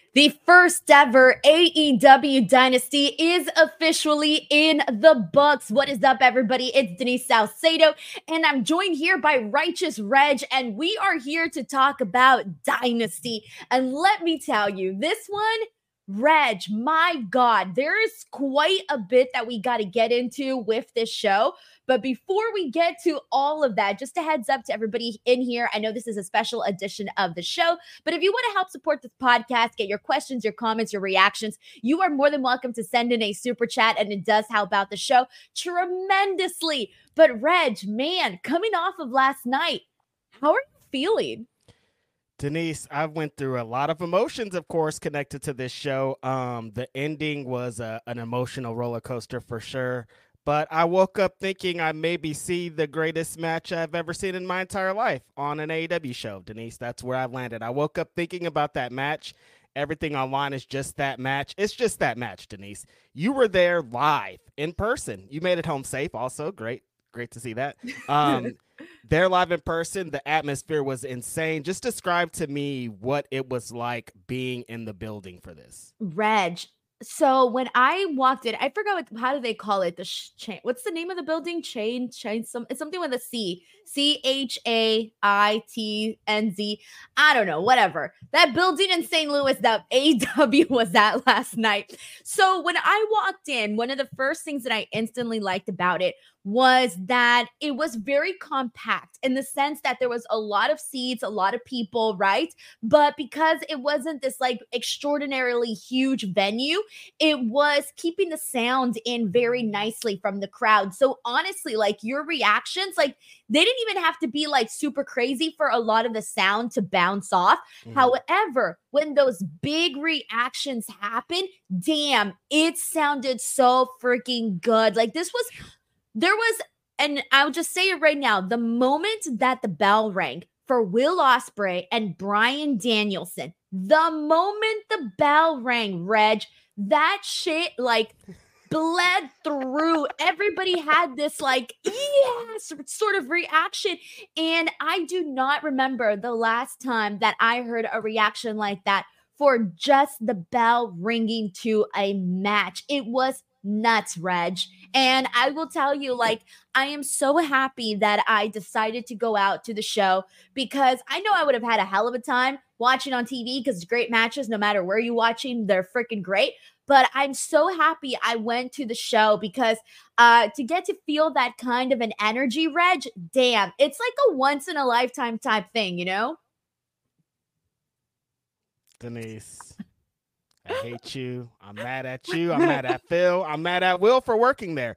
The first ever AEW Dynasty is officially in the books. What is up, everybody? It's Denise Salcedo, and I'm joined here by Righteous Reg, and we are here to talk about Dynasty. And let me tell you, this one, Reg, my God, there is quite a bit that we got to get into with this show. But before we get to all of that, just a heads up to everybody in here. I know this is a special edition of the show, but if you want to help support this podcast, get your questions, your comments, your reactions, you are more than welcome to send in a super chat, and it does help out the show tremendously. But Reg, man, coming off of last night, how are you feeling? Denise, I went through a lot of emotions, of course, connected to this show. The ending was an emotional roller coaster for sure. But I woke up thinking I maybe see the greatest match I've ever seen in my entire life on an AEW show, Denise. That's where I've landed. I woke up thinking about that match. Everything online is just that match. It's just that match, Denise. You were there live in person. You made it home safe also. Great to see that. There live in person, the atmosphere was insane. Just describe to me what it was like being in the building for this. Reg, so when I walked in, I forgot how do they call it? The chain. What's the name of the building? Chain. It's something with a C. CHAITNZ. I don't know. Whatever. That building in St. Louis that AEW was at last night. So when I walked in, one of the first things that I instantly liked about it was that it was very compact in the sense that there was a lot of seats, a lot of people, right? But because it wasn't this like extraordinarily huge venue, it was keeping the sound in very nicely from the crowd. So honestly, like your reactions, like they didn't even have to be like super crazy for a lot of the sound to bounce off. Mm-hmm. However, when those big reactions happen, damn, it sounded so freaking good. Like there was, and I'll just say it right now, the moment that the bell rang for Will Ospreay and Bryan Danielson, the moment the bell rang, Reg, that shit like bled through. Everybody had this like, yes, sort of reaction. And I do not remember the last time that I heard a reaction like that for just the bell ringing to a match. It was nuts, Reg. And I will tell you, like, I am so happy that I decided to go out to the show because I know I would have had a hell of a time watching on TV because it's great matches, no matter where you're watching, they're freaking great. But I'm so happy I went to the show because to get to feel that kind of an energy, Reg, damn, it's like a once in a lifetime type thing, you know? Denise, I hate you. I'm mad at you. I'm mad at Phil. I'm mad at Will for working there.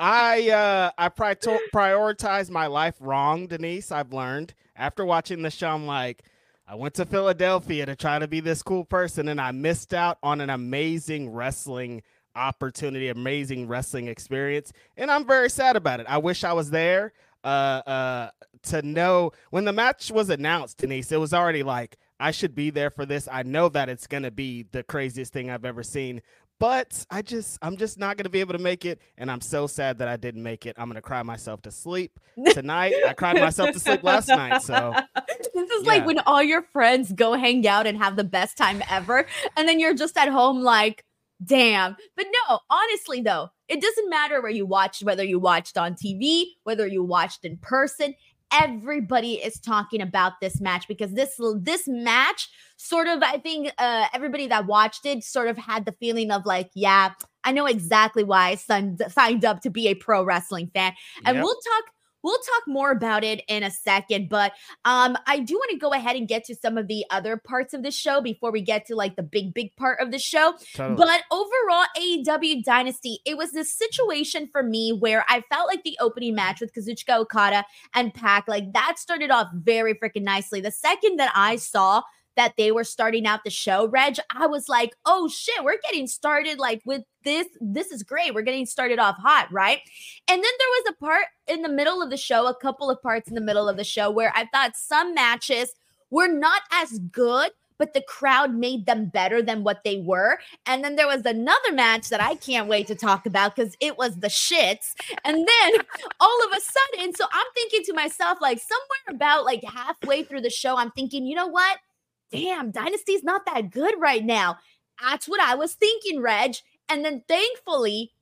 I prioritize my life wrong, Denise. I've learned after watching the show. I'm like, I went to Philadelphia to try to be this cool person, and I missed out on an amazing wrestling opportunity, amazing wrestling experience, and I'm very sad about it. I wish I was there to know when the match was announced, Denise. It was already like, I should be there for this. I know that it's going to be the craziest thing I've ever seen, but I'm just not going to be able to make it, and I'm so sad that I didn't make it. I'm going to cry myself to sleep tonight. I cried myself to sleep last night, so this is like when all your friends go hang out and have the best time ever, and then you're just at home like, damn. But no, honestly though, it doesn't matter where you watched, whether you watched on TV, whether you watched in person. Everybody is talking about this match because this match sort of, I think everybody that watched it sort of had the feeling of like, yeah, I know exactly why I signed up to be a pro wrestling fan. And we'll talk more about it in a second, but I do want to go ahead and get to some of the other parts of the show before we get to like the big part of the show. Totally. But overall, AEW Dynasty, it was this situation for me where I felt like the opening match with Kazuchika Okada and Pac, like that started off very freaking nicely. The second that I saw that they were starting out the show, Reg, I was like, oh shit, we're getting started like with this. This is great. We're getting started off hot, right? And then there was a part in the middle of the show, a couple of parts in the middle of the show where I thought some matches were not as good, but the crowd made them better than what they were. And then there was another match that I can't wait to talk about because it was the shits. And then all of a sudden, so I'm thinking to myself, like somewhere about like halfway through the show, I'm thinking, you know what? damn, Dynasty's not that good right now. That's what I was thinking, Reg. And then thankfully,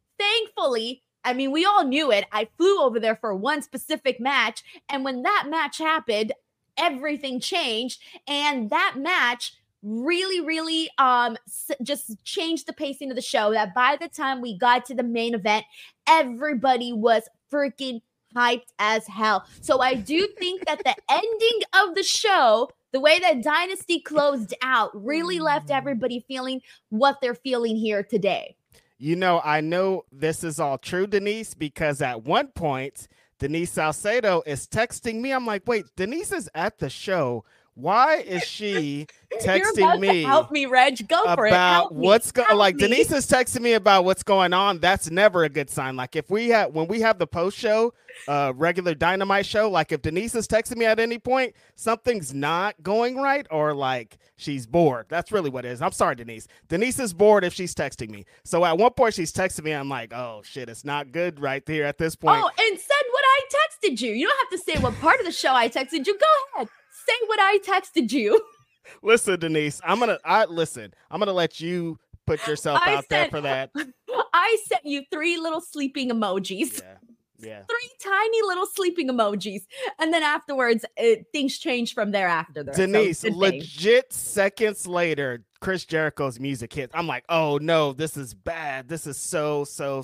I mean, we all knew it. I flew over there for one specific match. And when that match happened, everything changed. And that match really just changed the pacing of the show, that by the time we got to the main event, everybody was freaking hyped as hell. So I do think that the ending of the show, the way that Dynasty closed out, really left everybody feeling what they're feeling here today. You know, I know this is all true, Denise, because at one point, Denise Salcedo is texting me. I'm like, wait, Denise is at the show. Why is she texting me? Help me, Reg. Go for it. About what's going like Denise is texting me about what's going on. That's never a good sign. Like if we have when we have the post show, regular Dynamite show, like if Denise is texting me at any point, something's not going right, or like she's bored. That's really what it is. I'm sorry, Denise. Denise is bored if she's texting me. So at one point she's texting me. I'm like, oh shit, it's not good right there at this point. Oh, and said what I texted you. You don't have to say what part of the show I texted you. Go ahead. Say what I texted you. Listen, Denise, I'm gonna let you put yourself out there for that. I sent you 3 little sleeping emojis. Yeah. 3 tiny little sleeping emojis. And then afterwards, things changed from there after that. Denise, legit seconds later, Chris Jericho's music hit. I'm like, oh no, this is bad. This is so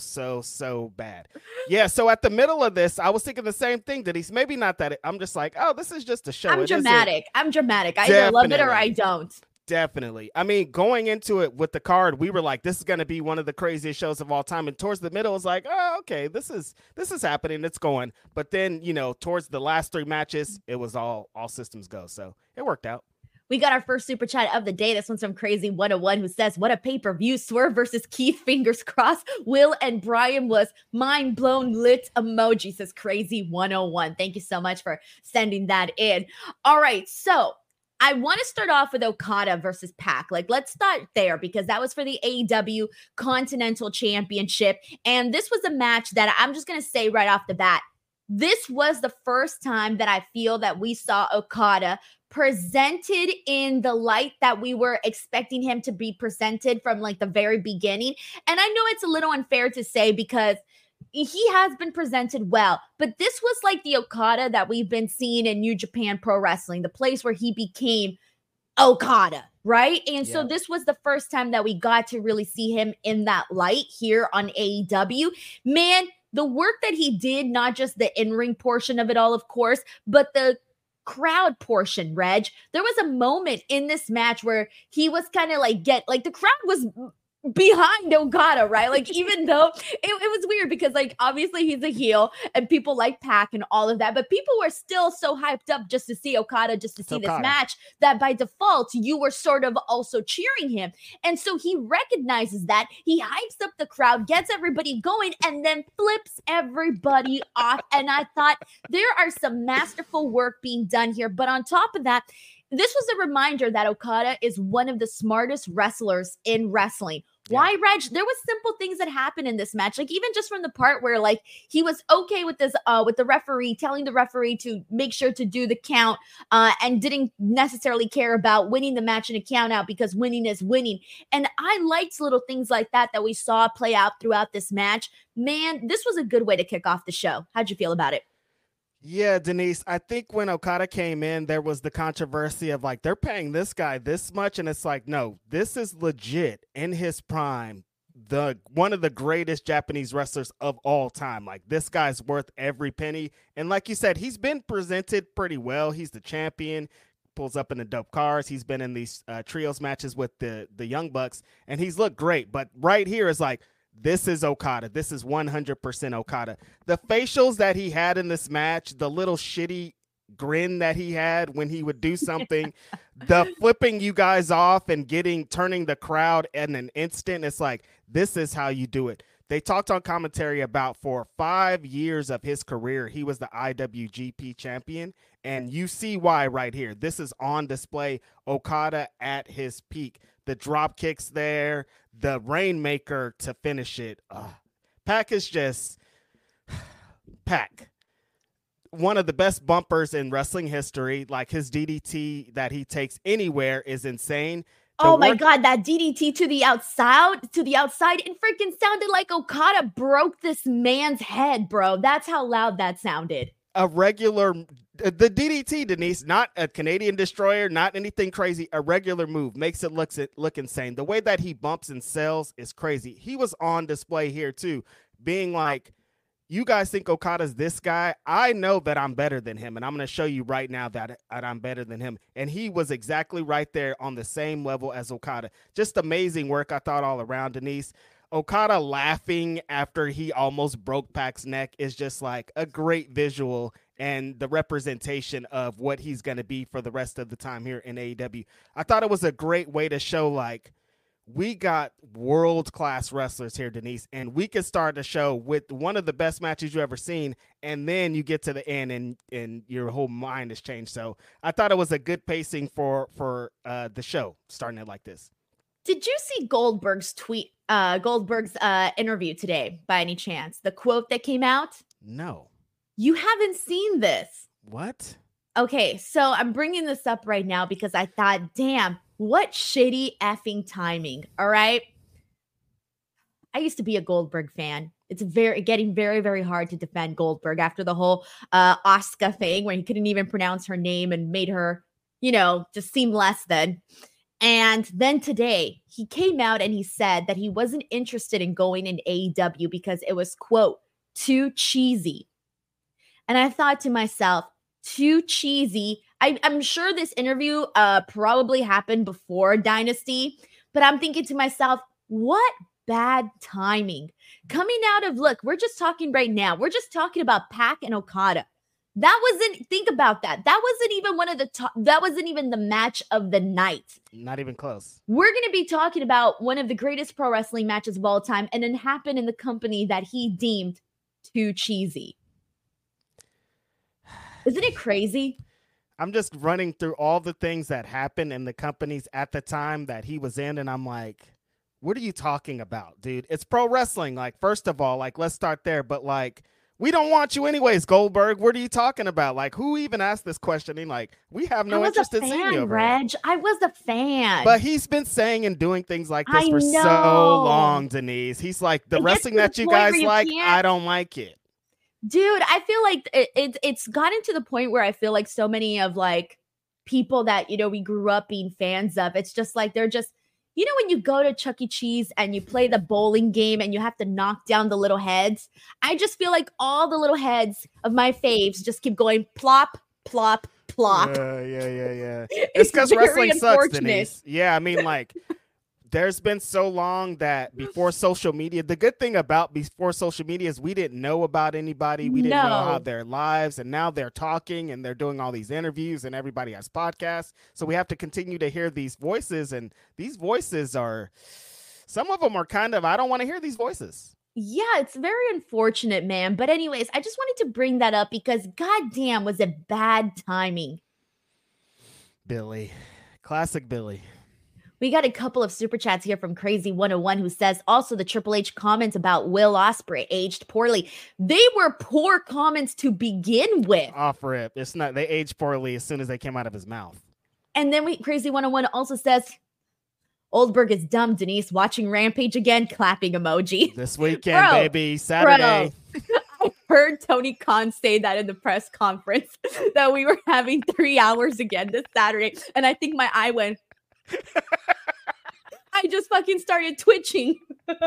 bad. Yeah, so at the middle of this, I was thinking the same thing, Denise. Maybe not that. I'm just like, oh, this is just a show. I'm dramatic. I either love it or I don't. Definitely. I mean, going into it with the card, we were like, this is going to be one of the craziest shows of all time. And towards the middle, it was like, oh, okay, this is happening. It's going. But then, you know, towards the last 3 matches, it was all systems go. So it worked out. We got our first super chat of the day. This one's from Crazy 101, who says, what a pay-per-view. Swerve versus Keith, fingers crossed. Will and Brian was mind blown lit emoji, says Crazy 101. Thank you so much for sending that in. All right, so I want to start off with Okada versus Pac. Like, let's start there because that was for the AEW Continental Championship. And this was a match that I'm just going to say right off the bat, this was the first time that I feel that we saw Okada presented in the light that we were expecting him to be presented from like the very beginning. And I know it's a little unfair to say because he has been presented well, but this was like the Okada that we've been seeing in New Japan Pro Wrestling, the place where he became Okada, right? And so this was the first time that we got to really see him in that light here on AEW. Man, the work that he did, not just the in-ring portion of it all, of course, but the crowd portion, Reg. There was a moment in this match where he was kind of like the crowd was behind Okada, right? Like, even though it was weird because like obviously he's a heel and people like Pac and all of that, but people were still so hyped up just to see Okada, just to see this match, that by default you were sort of also cheering him. And so he recognizes that, he hypes up the crowd, gets everybody going, and then flips everybody off. And I thought there are some masterful work being done here. But on top of that, this was a reminder that Okada is one of the smartest wrestlers in wrestling. Why, Reg? There was simple things that happened in this match. Like even just from the part where like he was okay with this, with the referee, telling the referee to make sure to do the count, and didn't necessarily care about winning the match in a count out because winning is winning. And I liked little things like that we saw play out throughout this match. Man, this was a good way to kick off the show. How'd you feel about it? Yeah, Denise, I think when Okada came in, there was the controversy of like, they're paying this guy this much. And it's like, no, this is legit in his prime. One of the greatest Japanese wrestlers of all time. Like, this guy's worth every penny. And like you said, he's been presented pretty well. He's the champion, pulls up in the dope cars. He's been in these trios matches with the Young Bucks, and he's looked great. But right here is like, this is Okada. This is 100% Okada. The facials that he had in this match, the little shitty grin that he had when he would do something, the flipping you guys off and turning the crowd in an instant. It's like, this is how you do it. They talked on commentary about for 5 years of his career, he was the IWGP champion. And you see why right here. This is on display. Okada at his peak. The drop kicks there, the Rainmaker to finish it. Pac is just Pac. one of the best bumpers in wrestling history. Like his DDT that he takes anywhere is insane. Oh my God, that DDT to the outside, it freaking sounded like Okada broke this man's head, bro. That's how loud that sounded. The DDT, Denise, not a Canadian destroyer, not anything crazy, a regular move makes it look insane. The way that he bumps and sells is crazy. He was on display here too, being like, you guys think Okada's this guy? I know that I'm better than him, and I'm going to show you right now that I'm better than him. And he was exactly right there on the same level as Okada. Just amazing work, I thought, all around, Denise. Okada laughing after he almost broke Pac's neck is just like a great visual and the representation of what he's going to be for the rest of the time here in AEW. I thought it was a great way to show, like, we got world-class wrestlers here, Denise, and we can start the show with one of the best matches you've ever seen, and then you get to the end and your whole mind has changed. So I thought it was a good pacing for the show, starting it like this. Did you see Goldberg's interview today, by any chance? The quote that came out? No. You haven't seen this. What? Okay, so I'm bringing this up right now because I thought, damn, what shitty effing timing, all right? I used to be a Goldberg fan. It's getting very, very hard to defend Goldberg after the whole Asuka thing where he couldn't even pronounce her name and made her, just seem less than. And then today, he came out and he said that he wasn't interested in going in AEW because it was, quote, too cheesy. And I thought to myself, too cheesy. I'm sure this interview probably happened before Dynasty, but I'm thinking to myself, what bad timing. Coming out of, look, we're just talking right now. We're just talking about Pac and Okada. Think about that. That wasn't even that wasn't even the match of the night. Not even close. We're going to be talking about one of the greatest pro wrestling matches of all time, and it happened in the company that he deemed too cheesy. Isn't it crazy? I'm just running through all the things that happened in the companies at the time that he was in, and I'm like, what are you talking about, dude? It's pro wrestling. Like, first of all, like, let's start there. But, like, we don't want you anyways, Goldberg. What are you talking about? Like, who even asked this questioning? Like, we have no interest in seeing you over Reg. I was a fan. But he's been saying and doing things like this for so long, Denise. He's like, the wrestling that you guys like, I don't like it. Dude, I feel like it's gotten to the point where I feel like so many of, like, people that, we grew up being fans of, it's just like they're just, when you go to Chuck E. Cheese and you play the bowling game and you have to knock down the little heads, I just feel like all the little heads of my faves just keep going plop, plop, plop. Yeah. It's because wrestling sucks, Denise. Yeah, I mean, like, there's been so long that before social media, the good thing about before social media is we didn't know about anybody. We didn't know how their lives, and now they're talking and they're doing all these interviews and everybody has podcasts. So we have to continue to hear these voices, and these voices are, some of them are kind of, I don't want to hear these voices. Yeah, it's very unfortunate, man. But anyways, I just wanted to bring that up because goddamn was it bad timing. Billy. Classic Billy. We got a couple of super chats here from Crazy 101 who says also the Triple H comments about Will Ospreay aged poorly. They were poor comments to begin with. Off rip. It's not, they aged poorly as soon as they came out of his mouth. And then Crazy 101 also says, Oldberg is dumb, Denise. Watching Rampage again, clapping emoji. This weekend, baby. Saturday. I heard Tony Khan say that in the press conference that we were having 3 hours again this Saturday. And I think my eye went, I just fucking started twitching.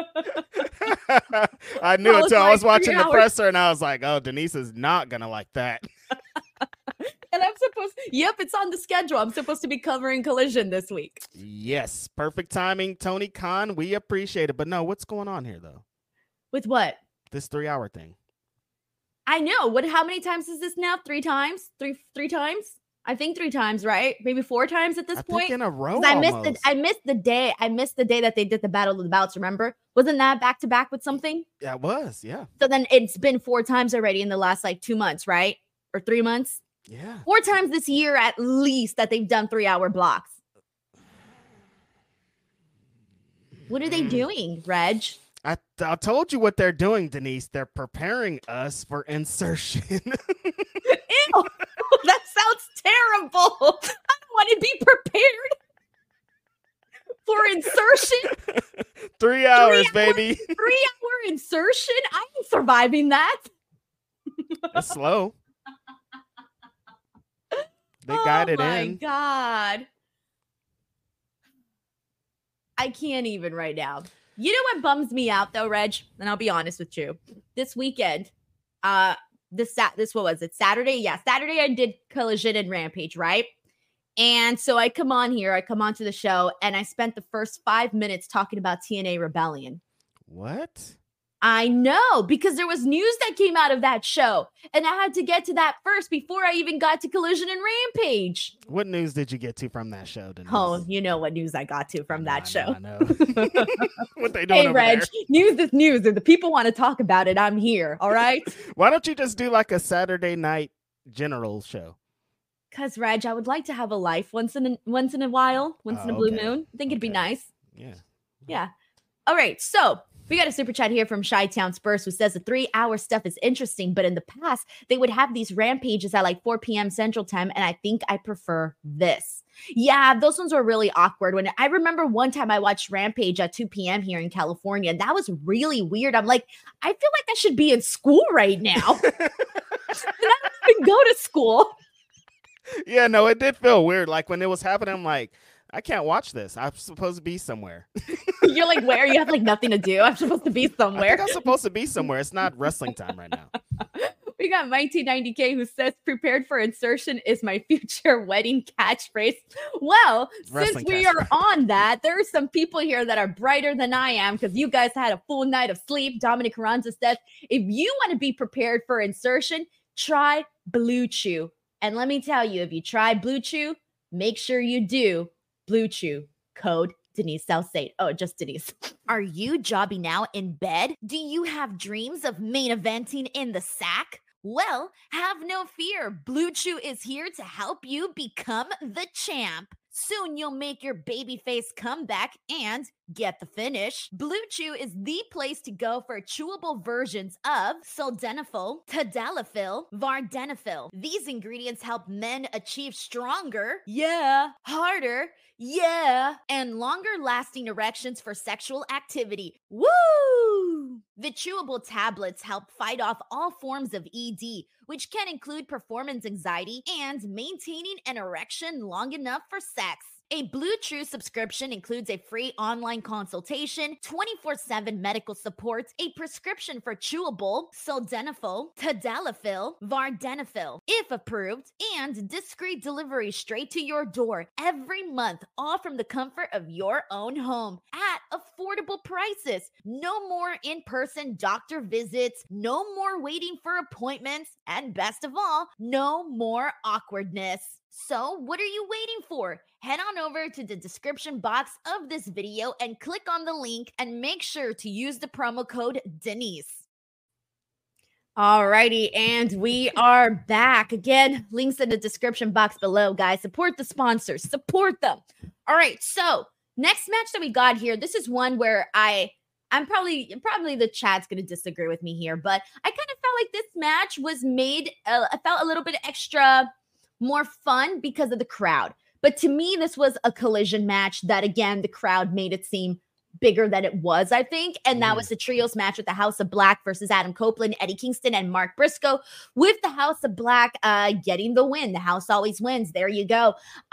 I knew it too. I was watching the presser and I was like, oh, Denise is not going to like that. And I'm supposed, it's on the schedule. I'm supposed to be covering Collision this week. Yes. Perfect timing, Tony Khan. We appreciate it. But no, what's going on here though? With what? This 3 hour thing. I know. How many times is this now? 3 times? Three times? I think 3 times, right? Maybe 4 times at this point. Think in a row. I missed the day. I missed the day that they did the Battle of the Belts. Remember? Wasn't that back to back with something? Yeah, it was. Yeah. So then it's been 4 times already in the last 2 months, right? Or 3 months. Yeah. 4 times this year at least that they've done 3 hour blocks. What are they doing, Reg? I told you what they're doing, Denise. They're preparing us for insertion. Oh, that sounds terrible. I don't want to be prepared for insertion. 3 hours, baby. 3-hour insertion? I ain't surviving that. It's slow. They got it in. Oh my God. I can't even right now. You know what bums me out though, Reg? And I'll be honest with you. This weekend, this what was it? Saturday? Yeah, Saturday I did Collision and Rampage, right? And so I come onto the show, and I spent the first 5 minutes talking about TNA Rebellion. What? I know, because there was news that came out of that show, and I had to get to that first before I even got to Collision and Rampage. What news did you get to from that show, Denise? Oh, you know what news I got to from that show. I know. What they doing hey, over Reg, there? News is news. If the people want to talk about it, I'm here. All right? Why don't you just do like a Saturday night general show? Because, Reg, I would like to have a life once in a while, once in a blue moon. I think it'd be nice. Yeah. All right, so we got a super chat here from Chi-Town Spurs who says the 3-hour stuff is interesting, but in the past, they would have these rampages at like 4 p.m. Central Time, and I think I prefer this. Yeah, those ones were really awkward. When I remember one time I watched Rampage at 2 p.m. here in California, and that was really weird. I'm like, I feel like I should be in school right now. And I don't even go to school. Yeah, no, it did feel weird. Like when it was happening, I'm like, I can't watch this. I'm supposed to be somewhere. You're like, where? You have like nothing to do. I'm supposed to be somewhere. I think I'm supposed to be somewhere. It's not wrestling time right now. We got 1990K who says, prepared for insertion is my future wedding catchphrase. Well, Wrestling since we are on that, there are some people here that are brighter than I am because you guys had a full night of sleep. Dominic Carranza says, if you want to be prepared for insertion, try Blue Chew. And let me tell you, if you try Blue Chew, make sure you do Blue Chew. Code Denise Southstate. Oh, just Denise. Are you jobbing now in bed? Do you have dreams of main eventing in the sack? Well, have no fear. Blue Chew is here to help you become the champ. Soon you'll make your babyface comeback and get the finish. Blue Chew is the place to go for chewable versions of sildenafil, tadalafil, vardenafil. These ingredients help men achieve stronger, harder, and longer lasting erections for sexual activity. Woo! The chewable tablets help fight off all forms of ED, which can include performance anxiety and maintaining an erection long enough for sex. A Blue Chew subscription includes a free online consultation, 24/7 medical support, a prescription for chewable sildenafil, tadalafil, vardenafil, if approved, and discreet delivery straight to your door every month, all from the comfort of your own home at affordable prices. No more in-person doctor visits, no more waiting for appointments, and best of all, no more awkwardness. So what are you waiting for? Head on over to the description box of this video and click on the link and make sure to use the promo code Denise. Alrighty, and we are back. Again, links in the description box below, guys. Support the sponsors. Support them. All right, so next match that we got here, this is one where I'm probably the chat's going to disagree with me here, but I kind of felt like this match was made, I felt a little bit extra more fun because of the crowd. But to me, this was a collision match that, again, the crowd made it seem bigger than it was, I think. And that was the trios match with the House of Black versus Adam Copeland, Eddie Kingston, and Mark Briscoe, with the House of Black getting the win. The house always wins. There you go.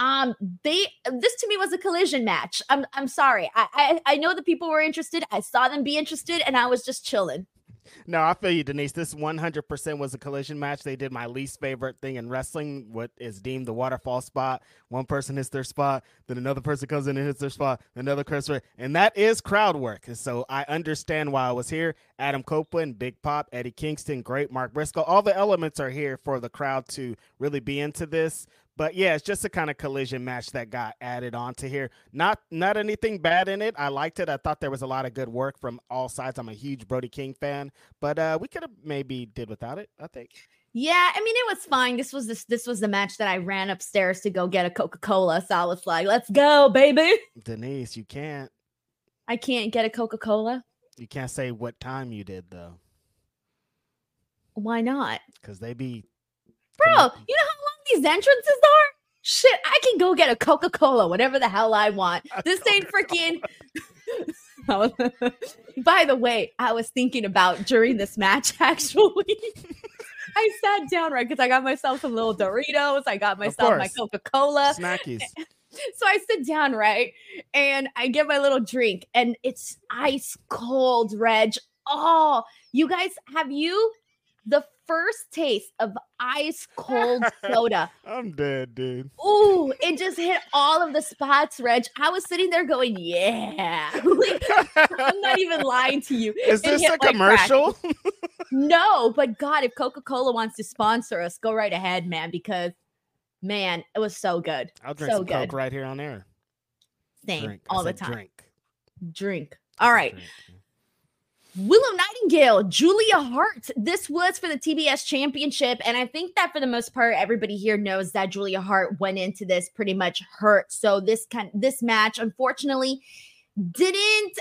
This to me was a collision match. I'm sorry. I know that people were interested. I saw them be interested, and I was just chilling. No, I feel you, Denise. This 100% was a collision match. They did my least favorite thing in wrestling, what is deemed the waterfall spot. One person hits their spot, then another person comes in and hits their spot, another person, and that is crowd work. And so I understand why I was here. Adam Copeland, Big Pop, Eddie Kingston, great, Mark Briscoe. All the elements are here for the crowd to really be into this. But yeah, it's just a kind of collision match that got added onto here. Not anything bad in it. I liked it. I thought there was a lot of good work from all sides. I'm a huge Brody King fan, but we could have maybe did without it, I think. Yeah, I mean, it was fine. This was the match that I ran upstairs to go get a Coca-Cola. So I was like, let's go, baby. Denise, you can't. I can't get a Coca-Cola? You can't say what time you did, though. Why not? Because they be something. Bro, you know how long these entrances are? Shit, I can go get a Coca-Cola, whatever the hell I want. This ain't freaking. By the way, I was thinking about during this match, actually. I sat down, right? Because I got myself some little Doritos. I got myself my Coca-Cola. Snackies. So I sit down, right? And I get my little drink, and it's ice cold, Reg. Oh, you guys, have you the first taste of ice cold soda? I'm dead, dude. Ooh, it just hit all of the spots, Reg. I was sitting there going, yeah. I'm not even lying to you. Is this a commercial? No, but God, if Coca-Cola wants to sponsor us, go right ahead, man, because, man, it was so good. I'll drink some Coke right here on air. Same, all the time. Drink. All right. Drink. Willow Nightingale, Julia Hart. This was for the TBS Championship, and I think that for the most part, everybody here knows that Julia Hart went into this pretty much hurt. So this match, unfortunately, didn't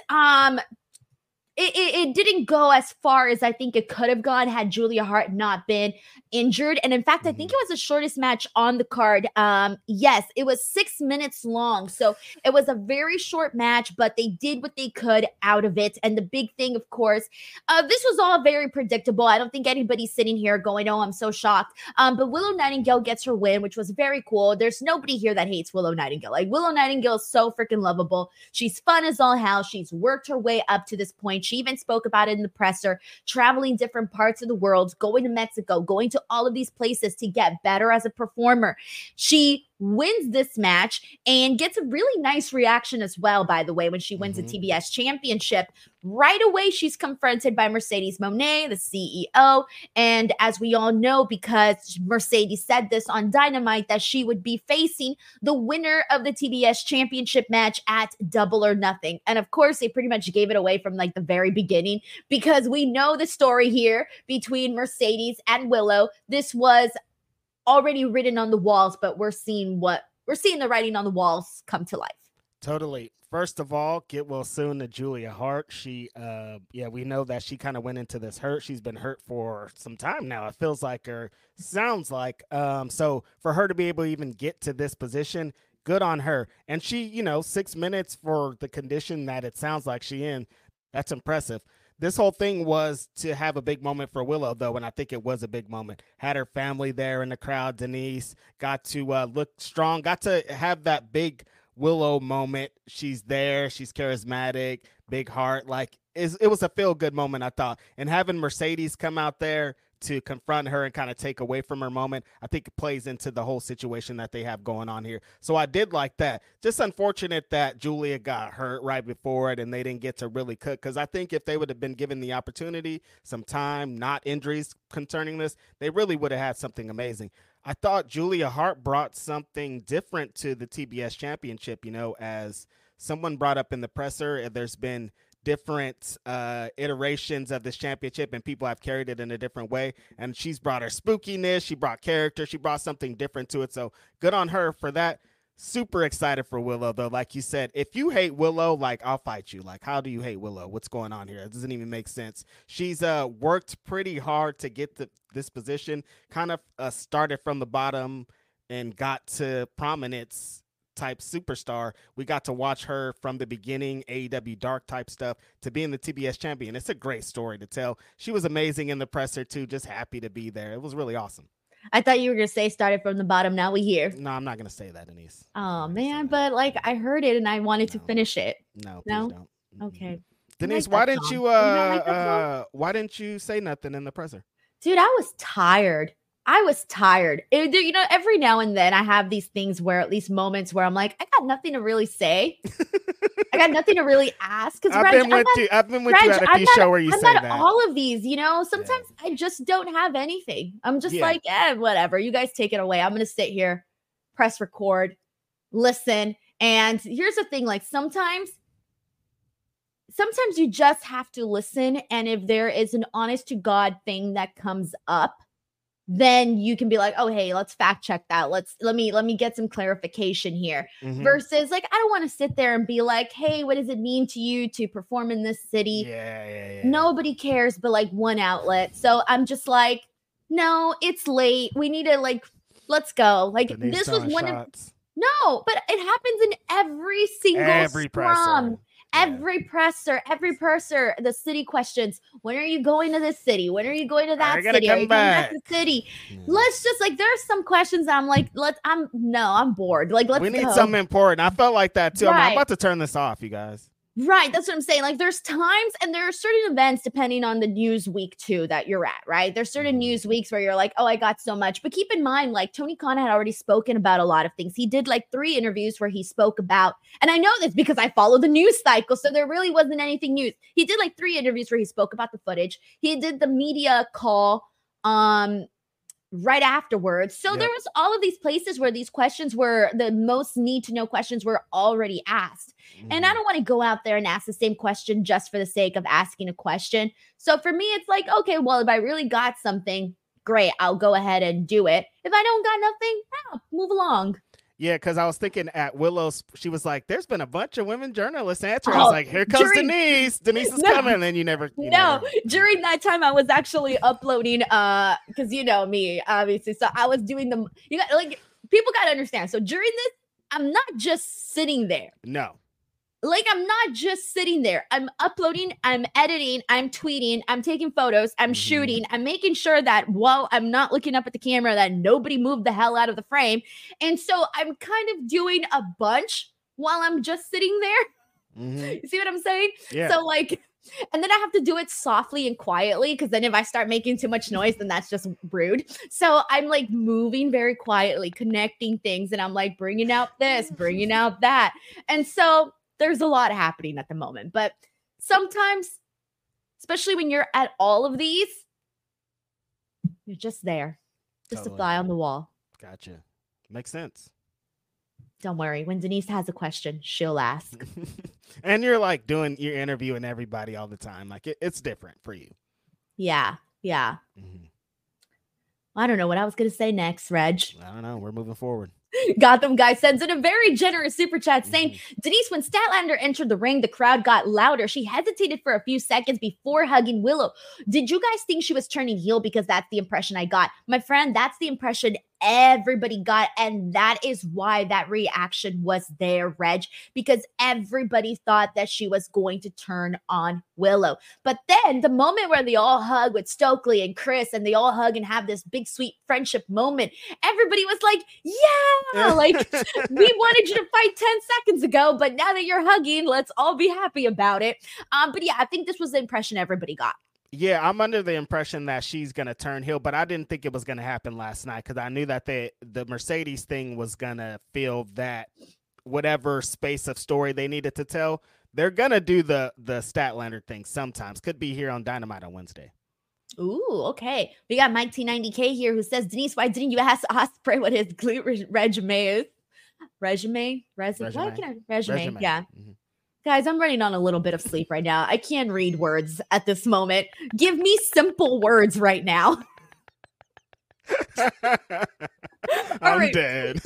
it didn't go as far as I think it could have gone had Julia Hart not been injured. And in fact, I think it was the shortest match on the card. Yes, it was 6 minutes long. So it was a very short match, but they did what they could out of it. And the big thing, of course, this was all very predictable. I don't think anybody's sitting here going, oh, I'm so shocked. But Willow Nightingale gets her win, which was very cool. There's nobody here that hates Willow Nightingale. Like, Willow Nightingale is so freaking lovable. She's fun as all hell. She's worked her way up to this point. She even spoke about it in the presser, traveling different parts of the world, going to Mexico, going to all of these places to get better as a performer. She wins this match and gets a really nice reaction as well, by the way, when she wins the TBS Championship. Right away, she's confronted by Mercedes Moné, the CEO. And as we all know, because Mercedes said this on Dynamite, that she would be facing the winner of the TBS Championship match at Double or Nothing. And of course, they pretty much gave it away from like the very beginning, because we know the story here between Mercedes and Willow. This was already written on the walls, but we're seeing the writing on the walls come to life. Totally. First of all, get well soon to Julia Hart. She, we know that she kind of went into this hurt. She's been hurt for some time now. It feels like, or sounds like. So for her to be able to even get to this position, good on her. And she, 6 minutes for the condition that it sounds like she in, that's impressive. This whole thing was to have a big moment for Willow, though, and I think it was a big moment. Had her family there in the crowd. Denise got to look strong, got to have that big Willow moment. She's there. She's charismatic, big heart. Like, it was a feel-good moment, I thought. And having Mercedes come out there to confront her and kind of take away from her moment, I think it plays into the whole situation that they have going on here. So I did like that. Just unfortunate that Julia got hurt right before it and they didn't get to really cook, because I think if they would have been given the opportunity, some time, not injuries concerning this, they really would have had something amazing. I thought Julia Hart brought something different to the TBS Championship, as someone brought up in the presser. There's been different iterations of this championship, and people have carried it in a different way. And she's brought her spookiness. She brought character. She brought something different to it. So good on her for that. Super excited for Willow, though. Like you said, if you hate Willow, like, I'll fight you. Like, how do you hate Willow? What's going on here? It doesn't even make sense. She's worked pretty hard to get to this position, kind of started from the bottom and got to prominence type superstar. We got to watch her from the beginning, AEW Dark type stuff, to being the TBS champion. It's a great story to tell. She was amazing in the presser, too. Just happy to be there. It was really awesome. I thought you were going to say started from the bottom. Now we here. No, I'm not going to say that, Denise. Oh, man. But like, I heard it and I wanted to finish it. No, no? Don't. Okay. Denise, why didn't you say nothing in the presser? Dude, I was tired. Every now and then I have these things where, at least moments where I'm like, I got nothing to really say. I got nothing to really ask. I've been with you at a few show where you say that. All of these, sometimes I just don't have anything. I'm just like, whatever. You guys take it away. I'm going to sit here, press record, listen. And here's the thing, like sometimes you just have to listen. And if there is an honest to God thing that comes up, then you can be like, oh, hey, let's fact check that. Let me get some clarification here. Versus like, I don't want to sit there and be like, hey, what does it mean to you to perform in this city? Yeah. Nobody cares but like one outlet. So I'm just like, no, it's late. We need to let's go. Like Denise this was throwing one of shots. no, but it happens in every single Every scrum. presser. Every presser, the city questions. When are you going to this city? When are you going to that gonna city? Are you come coming back back? to the city? Yeah. Let's just there's some questions that I'm like, I'm bored. Like, let's We need go. something important. I felt like that too. I'm Right. about to turn this off, you guys. Right, that's what I'm saying. Like, there's times and there are certain events depending on the news week too that you're at, right? There's certain news weeks where you're like, oh, I got so much. But keep in mind, like Tony Khan had already spoken about a lot of things. He did like 3 interviews where he spoke about, and I know this because I follow the news cycle, so there really wasn't anything news. He did like 3 interviews where he spoke about the footage. He did the media call right afterwards. So there was all of these places where these questions were the most need to know questions were already asked. And I don't want to go out there and ask the same question just for the sake of asking a question. So for me, it's like, okay, well, if I really got something, great, I'll go ahead and do it. If I don't got nothing, move along. Yeah, because I was thinking at Willow's, she was like, there's been a bunch of women journalists answering. I was like, here comes Denise. Denise is coming. And then you never. During that time, I was actually uploading, because you know me, obviously. So I was doing people got to understand. So during this, I'm not just sitting there. No. Like, I'm not just sitting there. I'm uploading, I'm editing, I'm tweeting, I'm taking photos, I'm shooting, I'm making sure that while I'm not looking up at the camera, that nobody moved the hell out of the frame. And so I'm kind of doing a bunch while I'm just sitting there. You see what I'm saying? Yeah. So and then I have to do it softly and quietly, because then if I start making too much noise, then that's just rude. So I'm like moving very quietly, connecting things, and I'm like bringing out this, bringing out that. And so there's a lot happening at the moment, but sometimes, especially when you're at all of these, you're just there, just a fly on the wall. Gotcha. Makes sense. Don't worry. When Denise has a question, she'll ask. And you're like you're interviewing everybody all the time. Like it's different for you. Yeah. Yeah. I don't know what I was going to say next, Reg. I don't know. We're moving forward. Gotham Guy sends in a very generous super chat saying, Denise, when Statlander entered the ring, the crowd got louder. She hesitated for a few seconds before hugging Willow. Did you guys think she was turning heel? Because that's the impression I got. My friend, that's the impression everybody got. And that is why that reaction was there, Reg, because everybody thought that she was going to turn on Willow. But then the moment where they all hug with Stokely and Chris, and they all hug and have this big, sweet friendship moment, everybody was like, yeah, like we wanted you to fight 10 seconds ago, but now that you're hugging, let's all be happy about it. But yeah, I think this was the impression everybody got. Yeah, I'm under the impression that she's going to turn heel, but I didn't think it was going to happen last night because I knew that the Mercedes thing was going to fill that whatever space of story they needed to tell. They're going to do the Statlander thing sometimes. Could be here on Dynamite on Wednesday. Ooh, okay. We got Mike T90K here who says, Denise, why didn't you ask Ospreay what his glute resume is? Resume? Resume. Yeah. Guys, I'm running on a little bit of sleep right now. I can't read words at this moment. Give me simple words right now. I'm dead.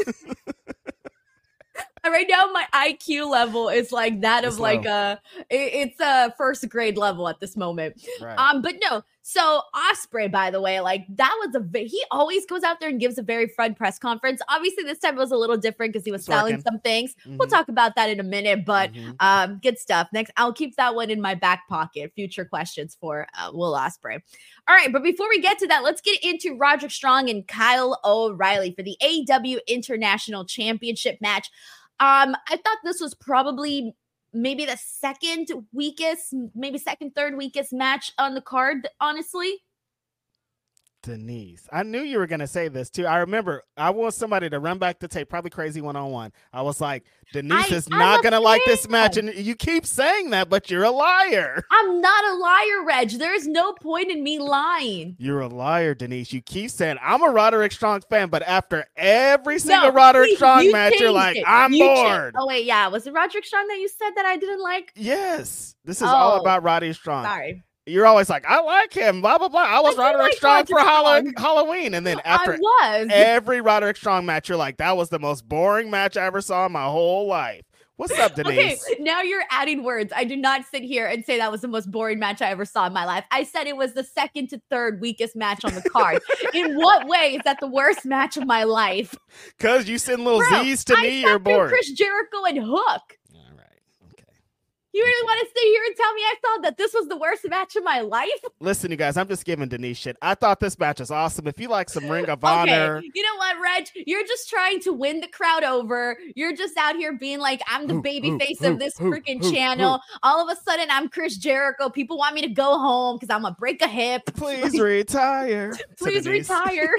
Right now, my IQ level is like that of like it's a first grade level at this moment. Right. But no. So Ospreay, by the way, like that was he always goes out there and gives a very fun press conference. Obviously, this time it was a little different because he was selling some things. We'll talk about that in a minute, but good stuff. Next, I'll keep that one in my back pocket. Future questions for Will Ospreay. All right, but before we get to that, let's get into Roderick Strong and Kyle O'Reilly for the AEW International Championship match. I thought this was probably maybe the second weakest, maybe second, third weakest match on the card, honestly. Denise, I knew you were going to say this too. I remember I want somebody to run back the tape, probably Crazy One-on-One. I was like, Denise is not going to like this match. And you keep saying that, but you're a liar. I'm not a liar, Reg. There's no point in me lying. You're a liar, Denise. You keep saying, I'm a Roderick Strong fan, but after every single Roderick Strong match, you're like, I'm bored. Oh, wait, yeah. Was it Roderick Strong that you said that I didn't like? Yes. This is all about Roderick Strong. Sorry. You're always like, I like him, blah, blah, blah. I was Roderick Strong for Halloween. And then after every Roderick Strong match, you're like, that was the most boring match I ever saw in my whole life. What's up, Denise? Okay, now you're adding words. I did not sit here and say that was the most boring match I ever saw in my life. I said it was the second to third weakest match on the card. In what way is that the worst match of my life? Because you send little Z's to me, you're I bored. Chris Jericho and Hook. All right. Okay. You really want to sit here and tell me I thought that this was the worst match of my life? Listen, you guys, I'm just giving Denise shit. I thought this match was awesome. If you like some Ring of Honor. Okay. You know what, Reg? You're just trying to win the crowd over. You're just out here being like, I'm the baby face of this freaking channel. All of a sudden, I'm Chris Jericho. People want me to go home because I'm going to break a hip. Please retire. Please retire.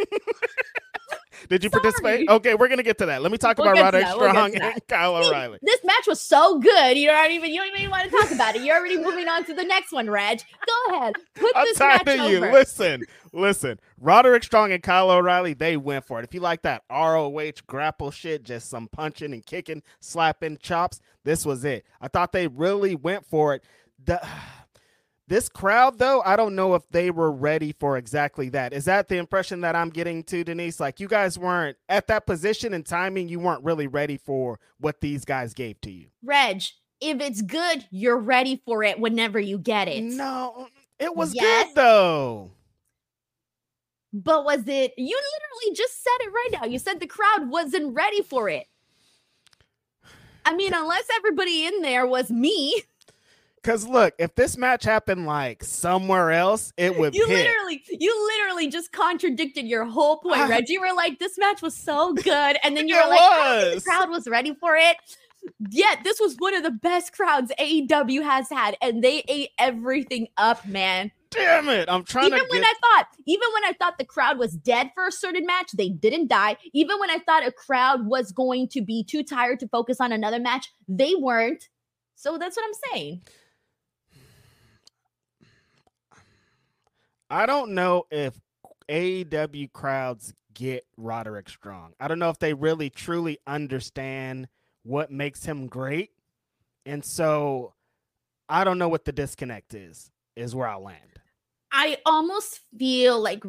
Did you participate? Okay, we're gonna get to that. Let me talk about Roderick Strong and Kyle O'Reilly. This match was so good. You don't even want to talk about it. You're already moving on to the next one, Reg. Go ahead. Put this match over. Listen. Roderick Strong and Kyle O'Reilly, they went for it. If you like that ROH grapple shit, just some punching and kicking, slapping chops, this was it. I thought they really went for it. This crowd, though, I don't know if they were ready for exactly that. Is that the impression that I'm getting to, Denise? Like, you guys weren't at that position and timing, you weren't really ready for what these guys gave to you. Reg, if it's good, you're ready for it whenever you get it. No, it was good, though. But was it? You literally just said it right now. You said the crowd wasn't ready for it. I mean, unless everybody in there was me. Because look, if this match happened like somewhere else, it would you literally just contradicted your whole point, Reg. You were like, this match was so good. And then you were like, I don't think the crowd was ready for it. Yet this was one of the best crowds AEW has had. And they ate everything up, man. Damn it. I'm trying even when I thought the crowd was dead for a certain match, they didn't die. Even when I thought a crowd was going to be too tired to focus on another match, they weren't. So that's what I'm saying. I don't know if AEW crowds get Roderick Strong. I don't know if they really truly understand what makes him great. And so I don't know what the disconnect is where I'll land. I almost feel like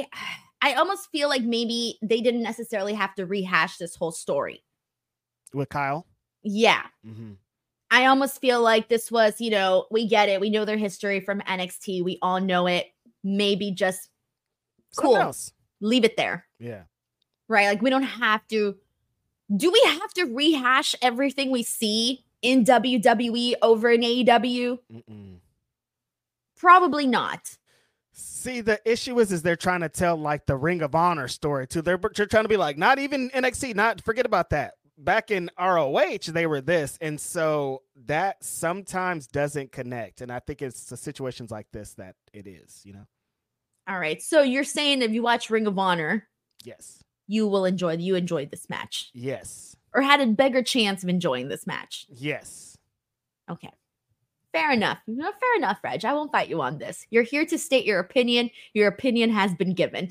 maybe they didn't necessarily have to rehash this whole story. With Kyle? Yeah. Mm-hmm. I almost feel like this was, we get it. We know their history from NXT. We all know it. Maybe just cool. Leave it there. Yeah. Right. Like we don't have to. Do we have to rehash everything we see in WWE over in AEW? Mm-mm. Probably not. See, the issue is they're trying to tell like the Ring of Honor story too. They're trying to be like, not even NXT, forget about that. Back in ROH, they were this. And so that sometimes doesn't connect. And I think it's the situations like this that it is, All right. So you're saying if you watch Ring of Honor, yes, you enjoyed this match. Yes. Or had a bigger chance of enjoying this match. Yes. Okay. Fair enough. Fair enough, Reg. I won't fight you on this. You're here to state your opinion. Your opinion has been given.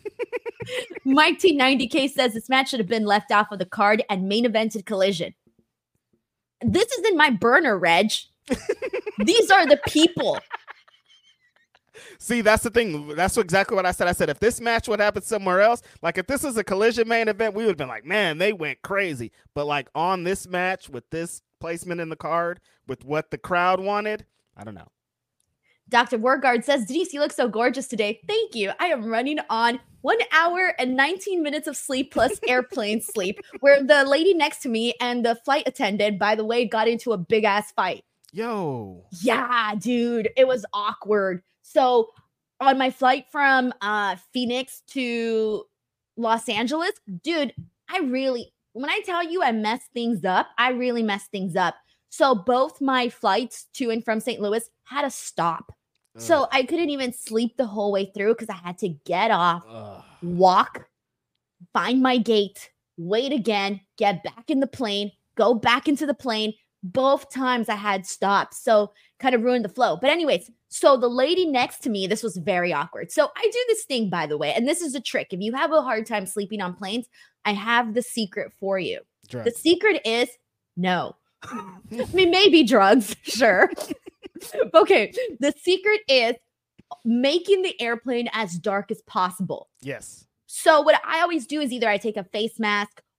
Mike T90K says this match should have been left off of the card and main evented Collision. This is in my burner, Reg. These are the people. See, that's the thing. That's exactly what I said. I said, if this match would happen somewhere else, like if this is a Collision main event, we would have been like, man, they went crazy. But like on this match with this placement in the card, with what the crowd wanted, I don't know. Dr. Wargard says, Denise, you look so gorgeous today. Thank you. I am running on 1 hour and 19 minutes of sleep plus airplane sleep, where the lady next to me and the flight attendant, by the way, got into a big ass fight. Yo. Yeah, dude. It was awkward. So on my flight from Phoenix to Los Angeles, dude, when I tell you I messed things up, I really messed things up. So both my flights to and from St. Louis had to stop. So I couldn't even sleep the whole way through because I had to get off, walk, find my gate, wait again, get back in the plane, go back into the plane. Both times I had stopped. So kind of ruined the flow. But anyways, so the lady next to me, this was very awkward. So I do this thing, by the way, and this is a trick. If you have a hard time sleeping on planes, I have the secret for you. Drugs. The secret is no. I mean, maybe drugs, sure. Okay, the secret is making the airplane as dark as possible. Yes. So what I always do is either I take a face mask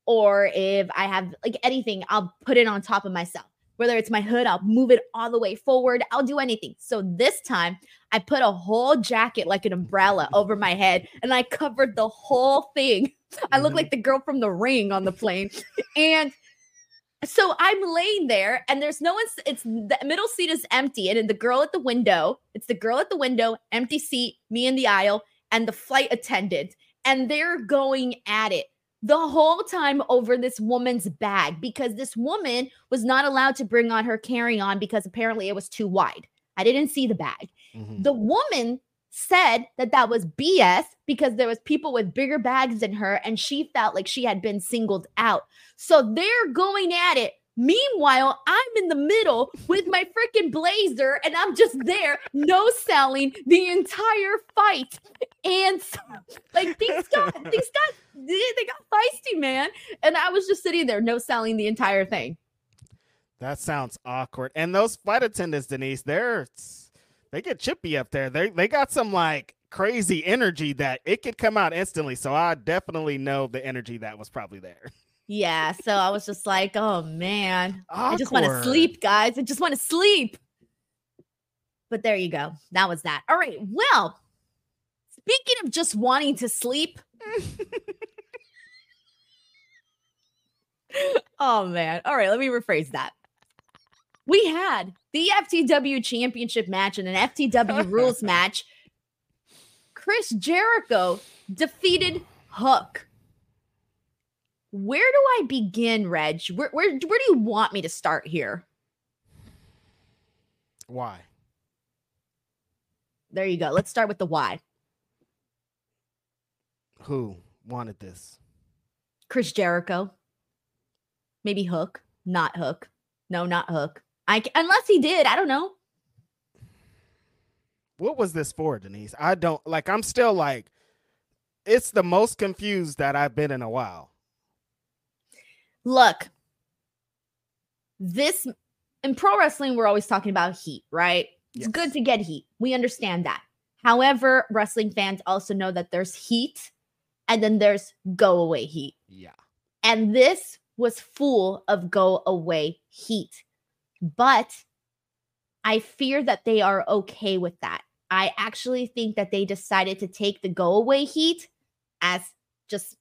or if I have like anything, I'll put it on top of myself. Whether it's my hood, I'll move it all the way forward. I'll do anything. So this time I put a whole jacket like an umbrella over my head and I covered the whole thing. I look like the girl from The Ring on the plane. And so I'm laying there and there's no one. It's the middle seat is empty. And the girl at the window, it's the girl at the window, empty seat, me in the aisle, and the flight attendant. And they're going at it the whole time over this woman's bag because this woman was not allowed to bring on her carry-on because apparently it was too wide. I didn't see the bag. The woman said that was BS because there was people with bigger bags than her and she felt like she had been singled out. So they're going at it. Meanwhile, I'm in the middle with my freaking blazer and I'm just there no selling the entire fight. And so, like they got feisty, man. And I was just sitting there no selling the entire thing. That sounds awkward. And those flight attendants, Denise, they get chippy up there. They got some like crazy energy that it could come out instantly. So I definitely know the energy that was probably there. Yeah, so I was just like, oh man, awkward. I just want to sleep, guys. I just want to sleep. But there you go. That was that. All right. Well, speaking of just wanting to sleep. Oh man. All right, let me rephrase that. We had the FTW championship match and an FTW rules match. Chris Jericho defeated Hook. Where do I begin, Reg? Where do you want me to start here? Why? There you go. Let's start with the why. Who wanted this? Chris Jericho. Maybe Hook. Not Hook. No, not Hook. Unless he did. I don't know. What was this for, Denise? I'm still like, it's the most confused that I've been in a while. Look, this in pro wrestling, we're always talking about heat, right? It's good to get heat. We understand that. However, wrestling fans also know that there's heat and then there's go away heat. Yeah. And this was full of go away heat. But I fear that they are okay with that. I actually think that they decided to take the go away heat as just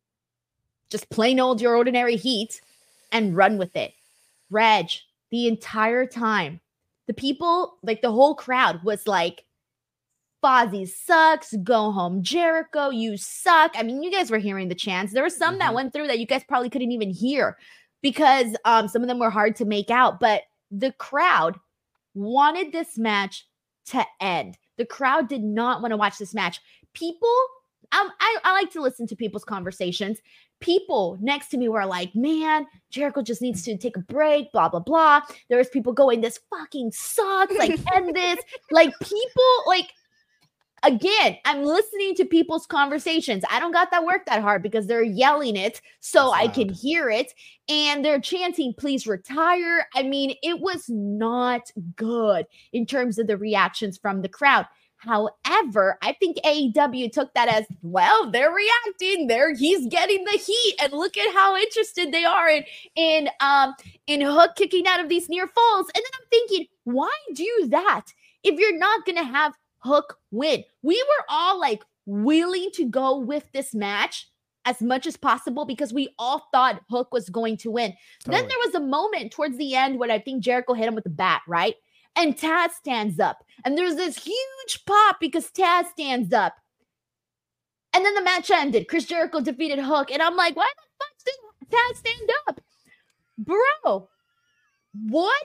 plain old your ordinary heat and run with it. Reg, the entire time, the people, like the whole crowd was like, Fozzy sucks, go home Jericho, you suck. I mean, you guys were hearing the chants. There were some that went through that you guys probably couldn't even hear because some of them were hard to make out, but the crowd wanted this match to end. The crowd did not want to watch this match. People, I like to listen to people's conversations. People next to me were like, man, Jericho just needs to take a break, blah, blah, blah. There's people going, this fucking sucks, like, end this. Like, people, like, again, I'm listening to people's conversations. I don't got that work that hard because they're yelling it so I can hear it. And they're chanting, please retire. I mean, it was not good in terms of the reactions from the crowd. However, I think AEW took that as, well, they're reacting. He's getting the heat. And look at how interested they are in Hook kicking out of these near falls. And then I'm thinking, why do that if you're not going to have Hook win? We were all like willing to go with this match as much as possible because we all thought Hook was going to win. Totally. Then there was a moment towards the end when I think Jericho hit him with the bat, right? And Taz stands up. And there's this huge pop because Taz stands up. And then the match ended. Chris Jericho defeated Hook. And I'm like, why the fuck did Taz stand up? Bro, what?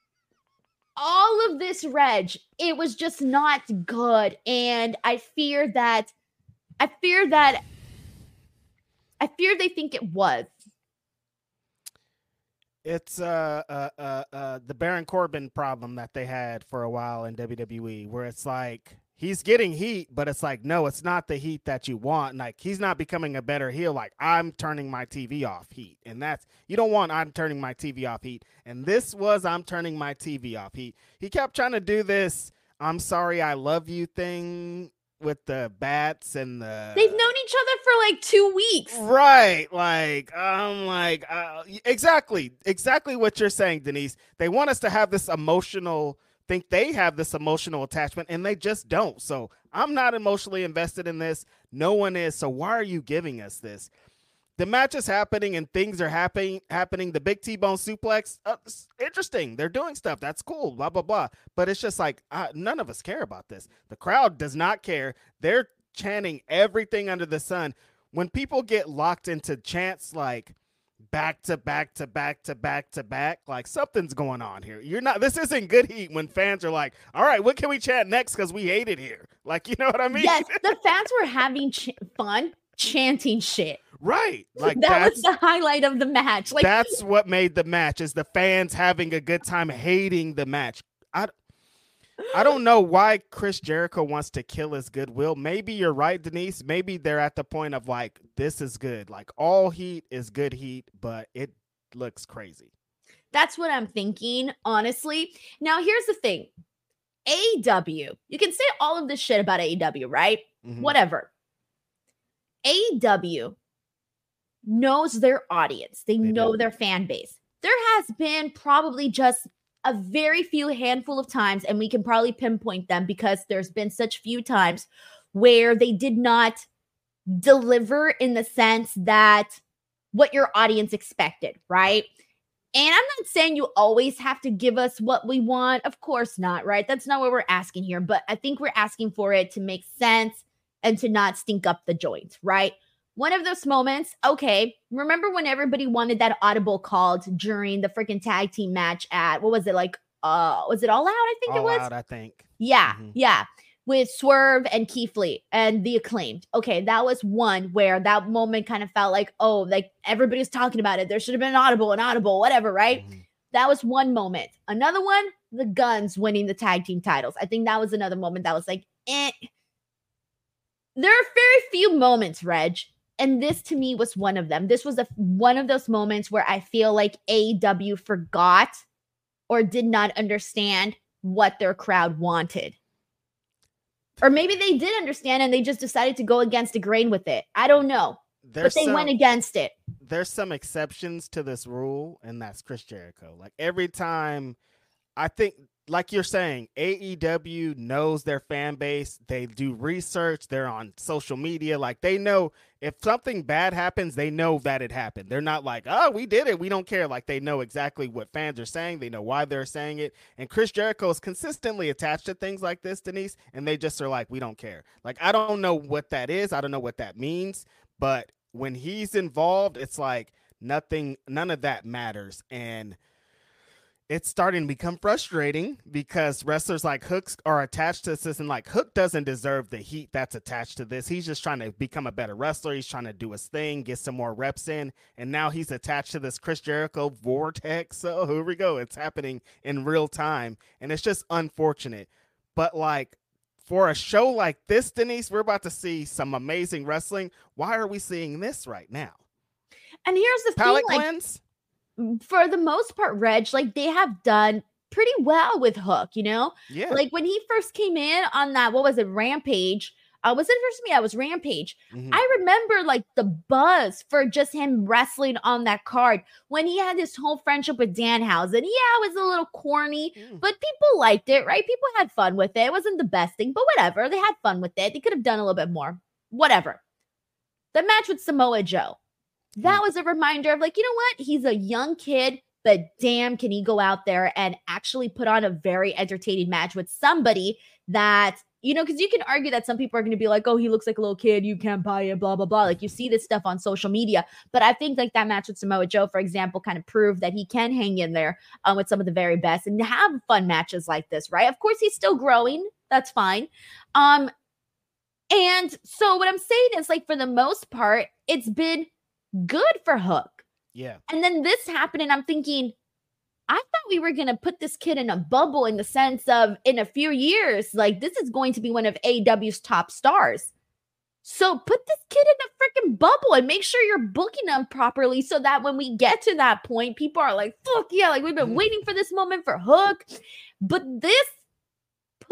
All of this, Reg, it was just not good. And I fear they think it was. It's the Baron Corbin problem that they had for a while in WWE, where it's like he's getting heat, but it's like, no, it's not the heat that you want. Like, he's not becoming a better heel. Like, I'm turning my TV off heat. And that's, you don't want I'm turning my TV off heat. And this was I'm turning my TV off heat. He kept trying to do this I'm sorry, I love you thing with the bats and They've the known each other for like 2 weeks. right. Like I'm like exactly what you're saying, Denise. They want us to have this emotional think they have this emotional attachment and they just don't. So I'm not emotionally invested in this. No one is. So why are you giving us this? The match is happening and things are happening. The big T-bone suplex, interesting. They're doing stuff. That's cool. Blah, blah, blah. But it's just like, none of us care about this. The crowd does not care. They're chanting everything under the sun. When people get locked into chants like back to back to back to back to back, like something's going on here. This isn't good heat when fans are like, all right, what can we chant next? Because we hate it here. Like, you know what I mean? Yes, the fans were having fun chanting shit. Right. Like that was the highlight of the match. Like that's what made the match is the fans having a good time hating the match. I don't know why Chris Jericho wants to kill his goodwill. Maybe you're right, Denise. Maybe they're at the point of like, this is good. Like all heat is good heat, but it looks crazy. That's what I'm thinking, honestly. Now, here's the thing. AEW, you can say all of this shit about AEW, right? Mm-hmm. Whatever. AEW knows their audience. They know their fan base. There has been probably just a very few handful of times, and we can probably pinpoint them because there's been such few times where they did not deliver in the sense that what your audience expected, right? And I'm not saying you always have to give us what we want. Of course not, right? That's not what we're asking here. But I think we're asking for it to make sense and to not stink up the joint, right? One of those moments, okay, remember when everybody wanted that audible called during the freaking tag team match at, what was it, like, was it All Out, I think it was? All Out, I think. Yeah, yeah, with Swerve and Keith Lee and the Acclaimed. Okay, that was one where that moment kind of felt like, oh, like everybody's talking about it. There should have been an audible, whatever, right? That was one moment. Another one, the Guns winning the tag team titles. I think that was another moment that was like, eh. There are very few moments, Reg, and this to me was one of them. This was one of those moments where I feel like AEW forgot or did not understand what their crowd wanted. Or maybe they did understand and they just decided to go against the grain with it. I don't know. But they went against it. There's some exceptions to this rule, and that's Chris Jericho. Like every time, I think, like you're saying, AEW knows their fan base. They do research. They're on social media. Like they know if something bad happens, they know that it happened. They're not like, oh, we did it. We don't care. Like they know exactly what fans are saying. They know why they're saying it. And Chris Jericho is consistently attached to things like this, Denise, and they just are like, we don't care. Like, I don't know what that is. I don't know what that means. But when he's involved, it's like none of that matters. And it's starting to become frustrating because wrestlers like Hook are attached to this, and like Hook doesn't deserve the heat that's attached to this. He's just trying to become a better wrestler. He's trying to do his thing, get some more reps in, and now he's attached to this Chris Jericho vortex. So here we go. It's happening in real time, and it's just unfortunate. But like for a show like this, Denise, we're about to see some amazing wrestling. Why are we seeing this right now? And here's the palate thing, cleanse? For the most part, Reg, like they have done pretty well with Hook, you know? Yeah. Like when he first came in on that, what was it, Rampage? Was it first me? I was Rampage. I remember like the buzz for just him wrestling on that card when he had this whole friendship with Danhausen. Yeah, it was a little corny, but people liked it, right? People had fun with it. It wasn't the best thing, but whatever. They had fun with it. They could have done a little bit more. Whatever. The match with Samoa Joe. That was a reminder of like, you know what? He's a young kid, but damn, can he go out there and actually put on a very entertaining match with somebody that, you know, because you can argue that some people are going to be like, oh, he looks like a little kid. You can't buy it, blah, blah, blah. Like you see this stuff on social media. But I think like that match with Samoa Joe, for example, kind of proved that he can hang in there with some of the very best and have fun matches like this, right? Of course, he's still growing. That's fine. And so what I'm saying is like, for the most part, it's been good for Hook. Yeah. And then this happened and I'm thinking, I thought we were going to put this kid in a bubble in the sense of in a few years, like this is going to be one of AEW's top stars. So put this kid in a freaking bubble and make sure you're booking them properly so that when we get to that point, people are like, fuck yeah, like we've been waiting for this moment for Hook. But this, put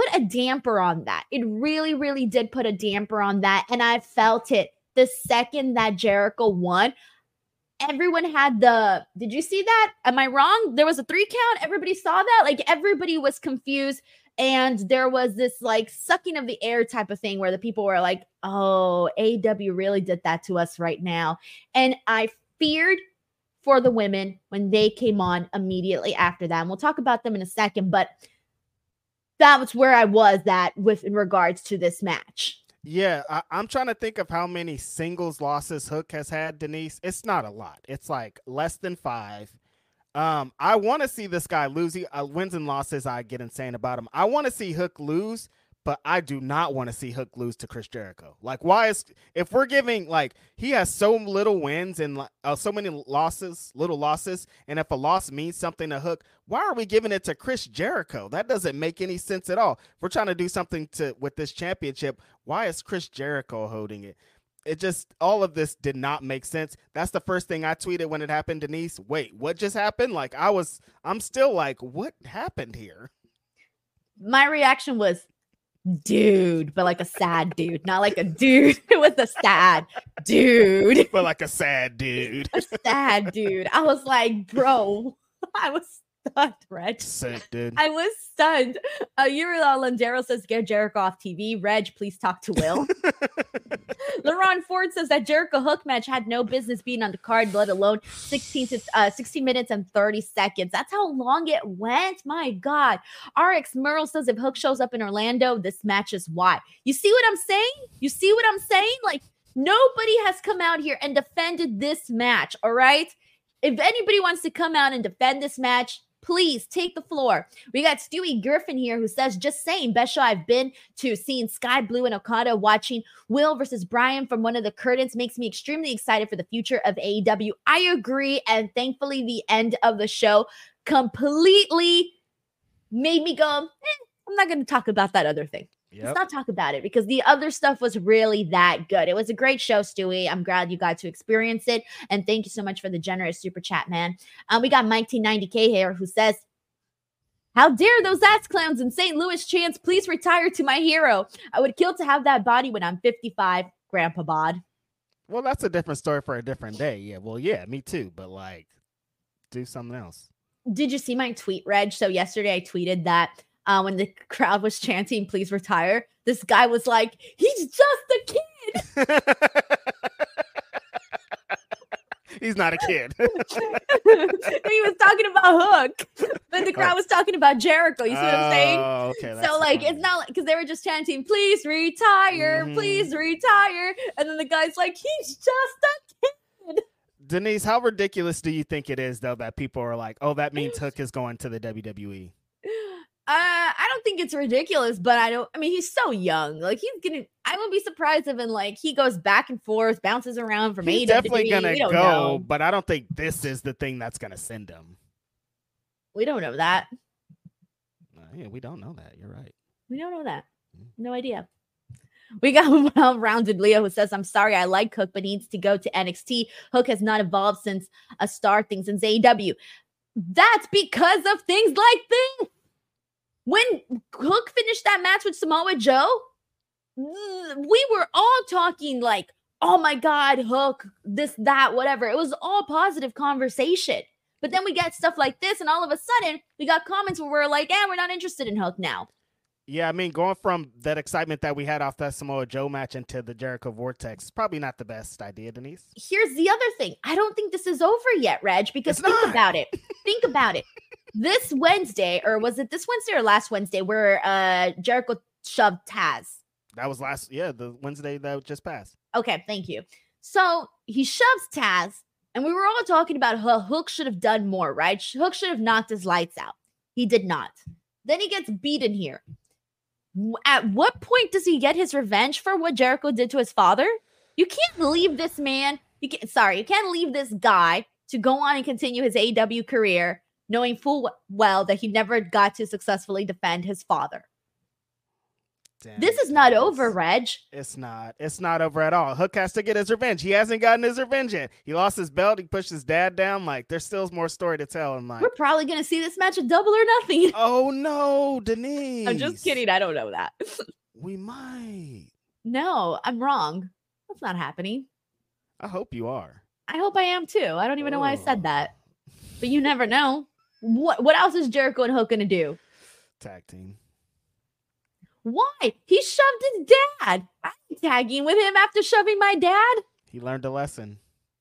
put a damper on that. It really, really did put a damper on that. And I felt it the second that Jericho won. Everyone had did you see that? Am I wrong? There was a 3 count. Everybody saw that. Like, everybody was confused. And there was this like sucking of the air type of thing where the people were like, oh, AEW really did that to us right now. And I feared for the women when they came on immediately after that. And we'll talk about them in a second. But that was where I was at in regards to this match. Yeah, I'm trying to think of how many singles losses Hook has had, Denise. It's not a lot. It's like less than 5. I want to see this guy lose. Wins and losses, I get insane about him. I want to see Hook lose, but I do not want to see Hook lose to Chris Jericho. Like, if we're giving, like, he has so little wins and so many little losses, and if a loss means something to Hook, why are we giving it to Chris Jericho? That doesn't make any sense at all. If we're trying to do something with this championship, why is Chris Jericho holding it? It just, all of this did not make sense. That's the first thing I tweeted when it happened, Denise. Wait, what just happened? Like, I'm still like, what happened here? My reaction was, dude, but like a sad dude, not like a dude. It was a sad dude. But like a sad dude. A sad dude. I was like, bro, I was stunned, Reg. Sick, dude. I was stunned. Yuri Landero says, get Jericho off TV. Reg, please talk to Will. LaRon Ford says that Jericho Hook match had no business being on the card, let alone 16 minutes and 30 seconds. That's how long it went. My God. RX Merle says if Hook shows up in Orlando, this match is why. You see what I'm saying? You see what I'm saying? Like, nobody has come out here and defended this match, all right? If anybody wants to come out and defend this match, please take the floor. We got Stewie Griffin here who says, just saying, best show I've been to, seeing Sky Blue and Okada watching Will versus Brian from one of the curtains makes me extremely excited for the future of AEW. I agree. And thankfully, the end of the show completely made me go, I'm not going to talk about that other thing. Yep. Let's not talk about it because the other stuff was really that good. It was a great show, Stewie. I'm glad you got to experience it. And thank you so much for the generous super chat, man. We got Mike T90K here who says, how dare those ass clowns in St. Louis chants, please retire to my hero. I would kill to have that body when I'm 55, Grandpa Bod. Well, that's a different story for a different day. Yeah, well, yeah, me too. But like, do something else. Did you see my tweet, Reg? So yesterday I tweeted that when the crowd was chanting, please retire, this guy was like, he's just a kid. He's not a kid. He was talking about Hook, but the crowd was talking about Jericho. You see what I'm saying? Okay. So like, it's not like, because they were just chanting, please retire, please retire. And then the guy's like, he's just a kid. Denise, how ridiculous do you think it is, though, that people are like, oh, that means Hook is going to the WWE? I don't think it's ridiculous, but I mean, he's so young. Like, I wouldn't be surprised if he goes back and forth, bounces around from he's AEW. Definitely gonna go, but I don't think this is the thing that's gonna send him. We don't know that. Yeah, we don't know that. You're right. We don't know that. No idea. We got well-rounded Leo who says, I'm sorry, I like Hook, but he needs to go to NXT. Hook has not evolved since a star thing since AEW. That's because of things like this. When Hook finished that match with Samoa Joe, we were all talking like, oh my God, Hook, this, that, whatever. It was all positive conversation. But then we get stuff like this, and all of a sudden, we got comments where we're like, we're not interested in Hook now. Yeah, I mean, going from that excitement that we had off that Samoa Joe match into the Jericho Vortex is probably not the best idea, Denise. Here's the other thing. I don't think this is over yet, Reg, because think about it. Think about it. This Wednesday, or was it this Wednesday or last Wednesday, where Jericho shoved Taz? That was the Wednesday that just passed. Okay, thank you. So he shoves Taz, and we were all talking about how Hook should have done more, right? Hook should have knocked his lights out. He did not. Then he gets beaten here. At what point does he get his revenge for what Jericho did to his father? You can't leave this man. You can't leave this guy to go on and continue his AEW career knowing full well that he never got to successfully defend his father. Damn, This is not Denise. over, Reg. It's not. It's not over at all. Hook has to get his revenge. He hasn't gotten his revenge yet. He lost his belt. He pushed his dad down. Like, there's still more story to tell. And like, We're probably going to see this match at Double or Nothing. oh no, Denise. I'm just kidding. I don't know that. We might. No, I'm wrong. That's not happening. I hope you are. I hope I am too. I don't even know why I said that. But you never know. What else is Jericho and Hook going to do? Tag team. Why? He shoved his dad. I'm tagging with him after shoving my dad. He learned a lesson.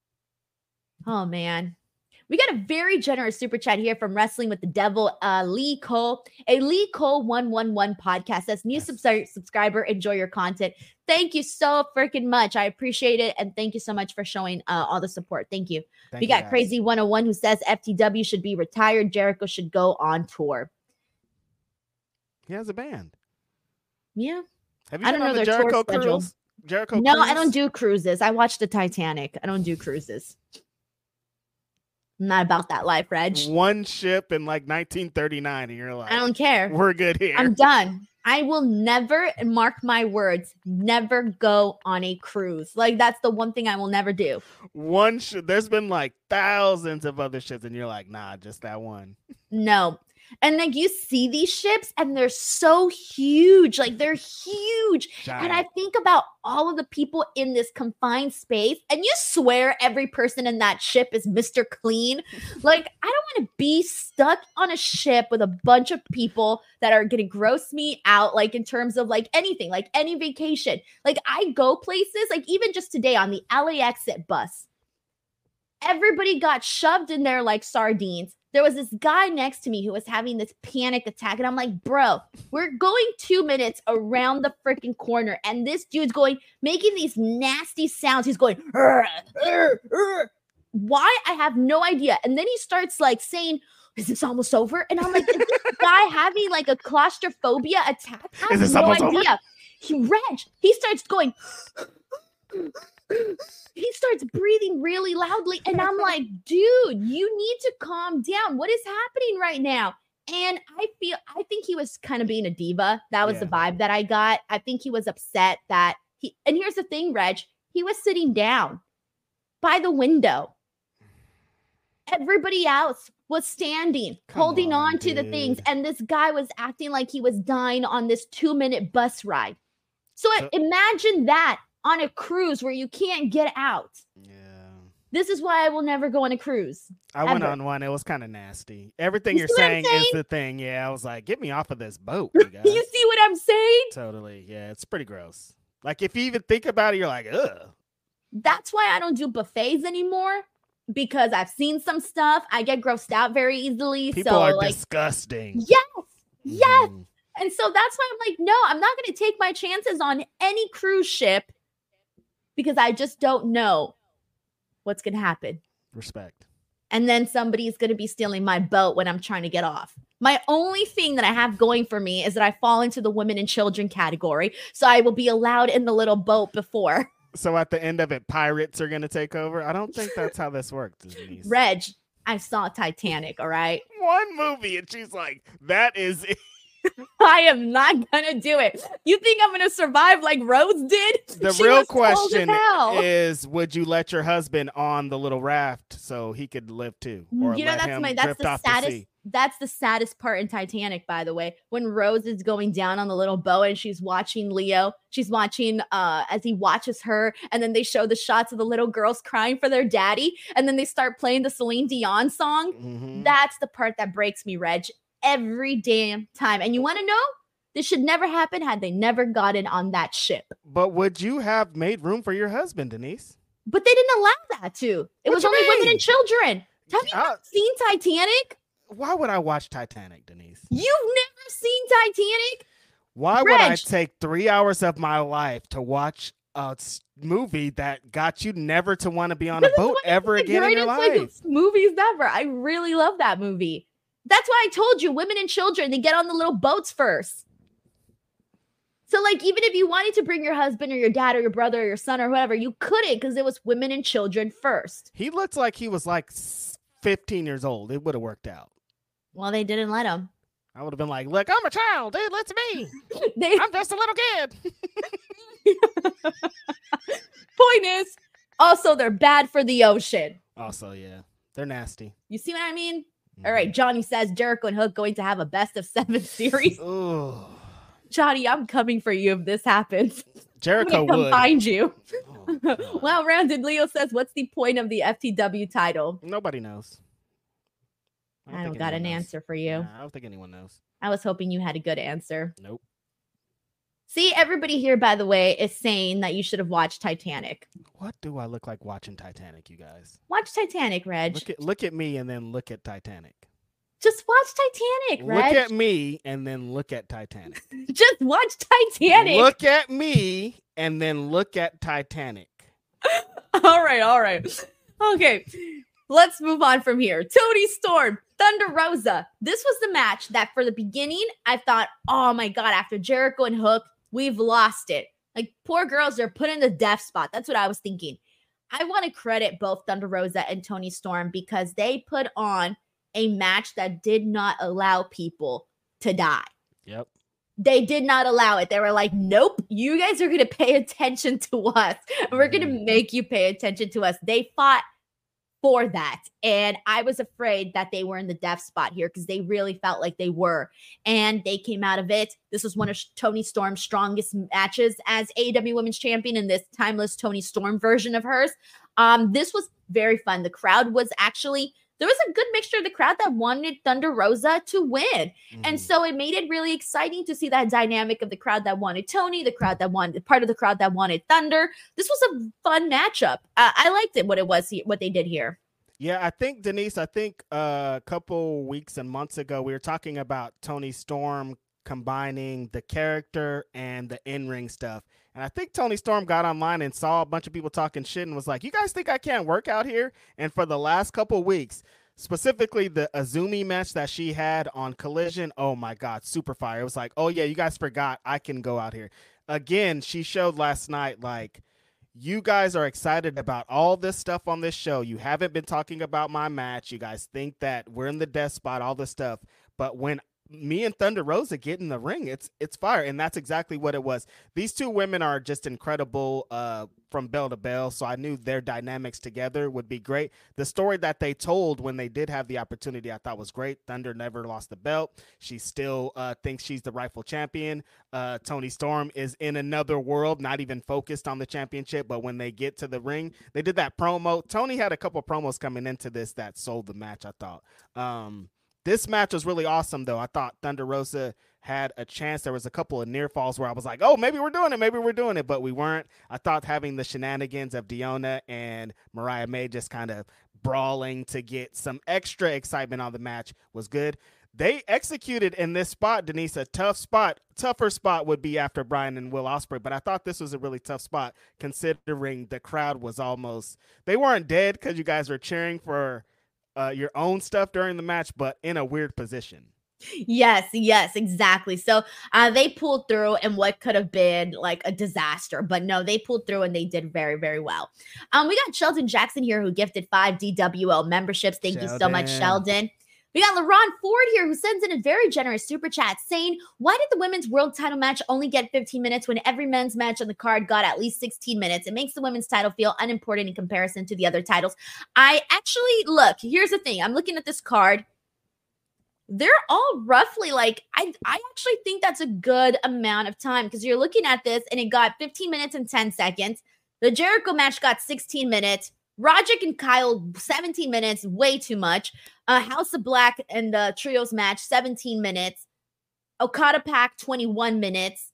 Oh, man. We got a very generous super chat here from Wrestling with the Devil, Lee Cole, a Lee Cole 111 podcast. That's new subscriber. Enjoy your content. Thank you so freaking much. I appreciate it. And thank you so much for showing all the support. Thank you. We got Crazy 101 who says FTW should be retired. Jericho should go on tour. He has a band. Yeah. Have you been on the Jericho cruise? Jericho No, cruise? I don't do cruises. I watched the Titanic. I don't do cruises. I'm not about that life, Reg. One ship in like 1939 and you're like, I don't care. We're good here. I'm done. I will never, mark my words, never go on a cruise. Like, that's the one thing I will never do. One ship. There's been like thousands of other ships and you're like, nah, just that one. No. And like you see these ships and they're so huge. Like they're huge. Giant. And I think about all of the people in this confined space and you swear every person in that ship is Mr. Clean. Like I don't want to be stuck on a ship with a bunch of people that are going to gross me out. Like in terms of like anything, like any vacation. Like I go places, like even just today on the LA exit bus, everybody got shoved in there like sardines. There was this guy next to me who was having this panic attack. And I'm like, bro, we're going 2 minutes around the freaking corner. And this dude's making these nasty sounds. He's going, "Urgh, urgh, urgh." Why? I have no idea. And then he starts like saying, is this almost over? And I'm like, is this guy having like a claustrophobia attack? I have no idea. He starts going, he starts breathing really loudly. And I'm like, dude, you need to calm down. What is happening right now? And I think he was kind of being a diva. That was the vibe that I got. I think he was upset that and here's the thing, Reg, he was sitting down by the window. Everybody else was standing, holding on to the things. And this guy was acting like he was dying on this 2-minute bus ride. So imagine that on a cruise where you can't get out. Yeah. This is why I will never go on a cruise. I went on one. It was kind of nasty. Everything you're saying is the thing. Yeah, I was like, get me off of this boat, you guys. You see what I'm saying? Totally. Yeah, it's pretty gross. Like, if you even think about it, you're like, ugh. That's why I don't do buffets anymore. Because I've seen some stuff. I get grossed out very easily. People are disgusting. Yes. Yes. And so that's why I'm like, no, I'm not going to take my chances on any cruise ship. Because I just don't know what's going to happen. Respect. And then somebody's going to be stealing my boat when I'm trying to get off. My only thing that I have going for me is that I fall into the women and children category. So I will be allowed in the little boat before. So at the end of it, pirates are going to take over? I don't think that's how this works, Denise. Reg, I saw Titanic, all right? One movie, and she's like, that is it. I am not gonna do it. You think I'm gonna survive like Rose did? The real question is, would you let your husband on the little raft so he could live too? Or you know, that's the saddest part in Titanic, by the way, when Rose is going down on the little boat and she's watching Leo. She's watching as he watches her, and then they show the shots of the little girls crying for their daddy, and then they start playing the Celine Dion song. Mm-hmm. That's the part that breaks me, Reg. Every damn time. And you want to know? This should never happen had they never gotten on that ship. But would you have made room for your husband, Denise? But they didn't allow that to. It was only women and children. Have you not seen Titanic? Why would I watch Titanic, Denise? You've never seen Titanic? Why would I take 3 hours of my life to watch a movie that got you never to want to be on a boat ever again in your life? Movies ever. I really love that movie. That's why I told you, women and children, they get on the little boats first. So, like, even if you wanted to bring your husband or your dad or your brother or your son or whoever, you couldn't because it was women and children first. He looked like he was like 15 years old. It would have worked out. Well, they didn't let him. I would have been like, look, I'm a child, dude. Listen to me. They I'm just a little kid. point is, also they're bad for the ocean. Also, yeah, they're nasty. You see what I mean? All right, Johnny says Jericho and Hook going to have a best of 7 series. Ooh. Johnny, I'm coming for you if this happens. Jericho I'm gonna would come find you. Oh, Well rounded. Leo says, what's the point of the FTW title? Nobody knows. I don't got an answer for you. Nah, I don't think anyone knows. I was hoping you had a good answer. Nope. See, everybody here, by the way, is saying that you should have watched Titanic. What do I look like watching Titanic, you guys? Watch Titanic, Reg. Look at me and then look at Titanic. Just watch Titanic, Reg. Look at me and then look at Titanic. Just watch Titanic. Look at me and then look at Titanic. All right. Okay, let's move on from here. Toni Storm, Thunder Rosa. This was the match that for the beginning, I thought, oh my God, after Jericho and Hook, we've lost it. Like, poor girls are put in the death spot. That's what I was thinking. I want to credit both Thunder Rosa and Toni Storm because they put on a match that did not allow people to die. Yep. They did not allow it. They were like, nope, you guys are going to pay attention to us. We're going to make you pay attention to us. They fought for that. And I was afraid that they were in the death spot here because they really felt like they were. And they came out of it. This was one of Toni Storm's strongest matches as AEW Women's Champion in this timeless Toni Storm version of hers. This was very fun. The crowd was actually... There was a good mixture of the crowd that wanted Thunder Rosa to win. Mm-hmm. And so it made it really exciting to see that dynamic of the crowd that wanted Toni, the crowd that wanted part of the crowd that wanted Thunder. This was a fun matchup. I liked it, what they did here. Yeah, I think, Denise, a couple weeks and months ago, we were talking about Toni Storm combining the character and the in-ring stuff. And I think Toni Storm got online and saw a bunch of people talking shit and was like, you guys think I can't work out here? And for the last couple weeks, specifically the Azumi match that she had on Collision, oh my God, super fire. It was like, oh yeah, you guys forgot I can go out here. Again, she showed last night, like, you guys are excited about all this stuff on this show. You haven't been talking about my match. You guys think that we're in the death spot, all this stuff. But when me and Thunder Rosa get in the ring, it's fire. And that's exactly what it was. These two women are just incredible from bell to bell. So I knew their dynamics together would be great. The story that they told when they did have the opportunity, I thought was great. Thunder never lost the belt. She still thinks she's the rightful champion. Toni Storm is in another world, not even focused on the championship. But when they get to the ring, they did that promo. Toni had a couple promos coming into this that sold the match, I thought. This match was really awesome, though. I thought Thunder Rosa had a chance. There was a couple of near falls where I was like, oh, maybe we're doing it, but we weren't. I thought having the shenanigans of Deonna and Mariah May just kind of brawling to get some extra excitement on the match was good. They executed in this spot, Denise, a tough spot. Tougher spot would be after Bryan and Will Ospreay, but I thought this was a really tough spot considering the crowd was almost, they weren't dead because you guys were cheering for your own stuff during the match, but in a weird position. Yes, exactly. So they pulled through in what could have been like a disaster, but no, they pulled through and they did very, very well. We got Sheldon Jackson here who gifted 5 DWL memberships. Thank you so much, Sheldon. We got LaRon Ford here who sends in a very generous super chat saying, why did the women's world title match only get 15 minutes when every men's match on the card got at least 16 minutes? It makes the women's title feel unimportant in comparison to the other titles. I actually, look, here's the thing. I'm looking at this card. They're all roughly like, I actually think that's a good amount of time because you're looking at this and it got 15 minutes and 10 seconds. The Jericho match got 16 minutes. Roderick and Kyle, 17 minutes, way too much. House of Black and the Trios match, 17 minutes. Okada Pac, 21 minutes.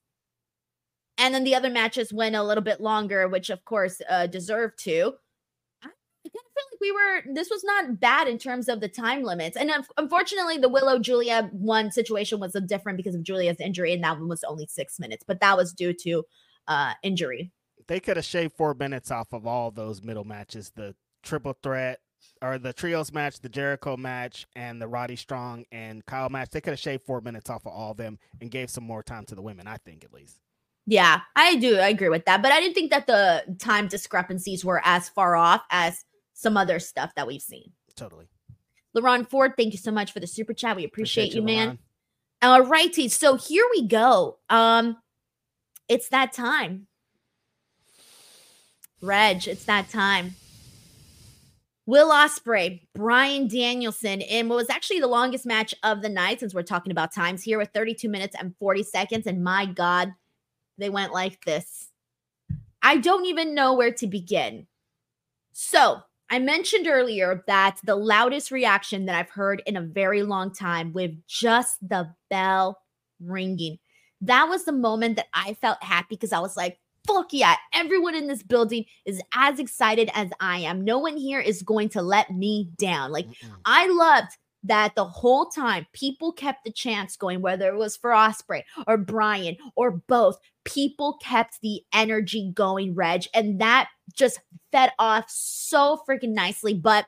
And then the other matches went a little bit longer, which of course deserved to. I kind of feel like this was not bad in terms of the time limits. And unfortunately, the Willow Julia one situation was different because of Julia's injury, and that one was only 6 minutes, but that was due to injury. They could have shaved 4 minutes off of all those middle matches, the triple threat or the trios match, the Jericho match, and the Roddy Strong and Kyle match. They could have shaved 4 minutes off of all of them and gave some more time to the women, I think, at least. Yeah, I do. I agree with that. But I didn't think that the time discrepancies were as far off as some other stuff that we've seen. Totally. LaRon Ford, thank you so much for the super chat. We appreciate you, man. All righty. So here we go. It's that time. Reg, it's that time. Will Ospreay, Bryan Danielson, in what was actually the longest match of the night, since we're talking about times here, with 32 minutes and 40 seconds. And my God, they went like this. I don't even know where to begin. So I mentioned earlier that the loudest reaction that I've heard in a very long time, with just the bell ringing, that was the moment that I felt happy, because I was like, fuck yeah, everyone in this building is as excited as I am. No one here is going to let me down. Like, I loved that the whole time people kept the chants going, whether it was for Ospreay or Bryan or both. People kept the energy going, Reg, and that just fed off so freaking nicely. But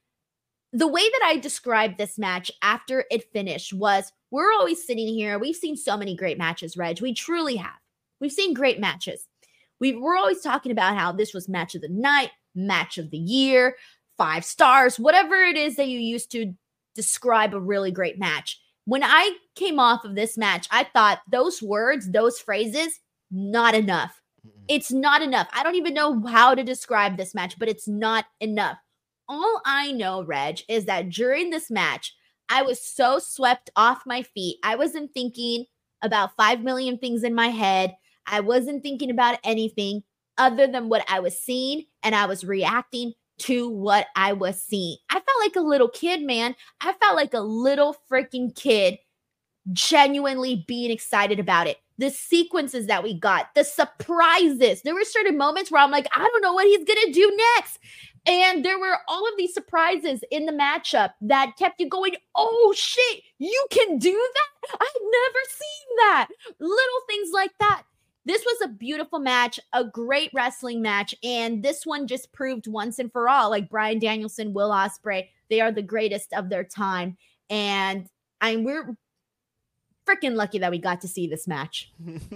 the way that I described this match after it finished was, we're always sitting here. We've seen so many great matches, Reg. We truly have. We've seen great matches. We're always talking about how this was match of the night, match of the year, 5 stars, whatever it is that you used to describe a really great match. When I came off of this match, I thought those words, those phrases, not enough. It's not enough. I don't even know how to describe this match, but it's not enough. All I know, Reg, is that during this match, I was so swept off my feet. I wasn't thinking about 5 million things in my head. I wasn't thinking about anything other than what I was seeing, and I was reacting to what I was seeing. I felt like a little kid, man. I felt like a little freaking kid, genuinely being excited about it. The sequences that we got, the surprises. There were certain moments where I'm like, I don't know what he's going to do next. And there were all of these surprises in the matchup that kept you going, oh shit, you can do that? I've never seen that. Little things like that. This was a beautiful match, a great wrestling match, and this one just proved once and for all, like Bryan Danielson, Will Ospreay, they are the greatest of their time, and we're freaking lucky that we got to see this match.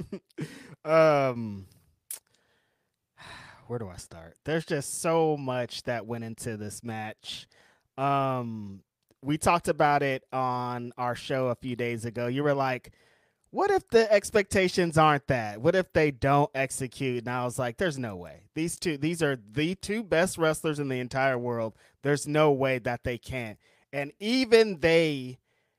Where do I start? There's just so much that went into this match. We talked about it on our show a few days ago. You were like, what if the expectations aren't that? What if they don't execute? And I was like, there's no way. These are the 2 best wrestlers in the entire world. There's no way that they can't. And even they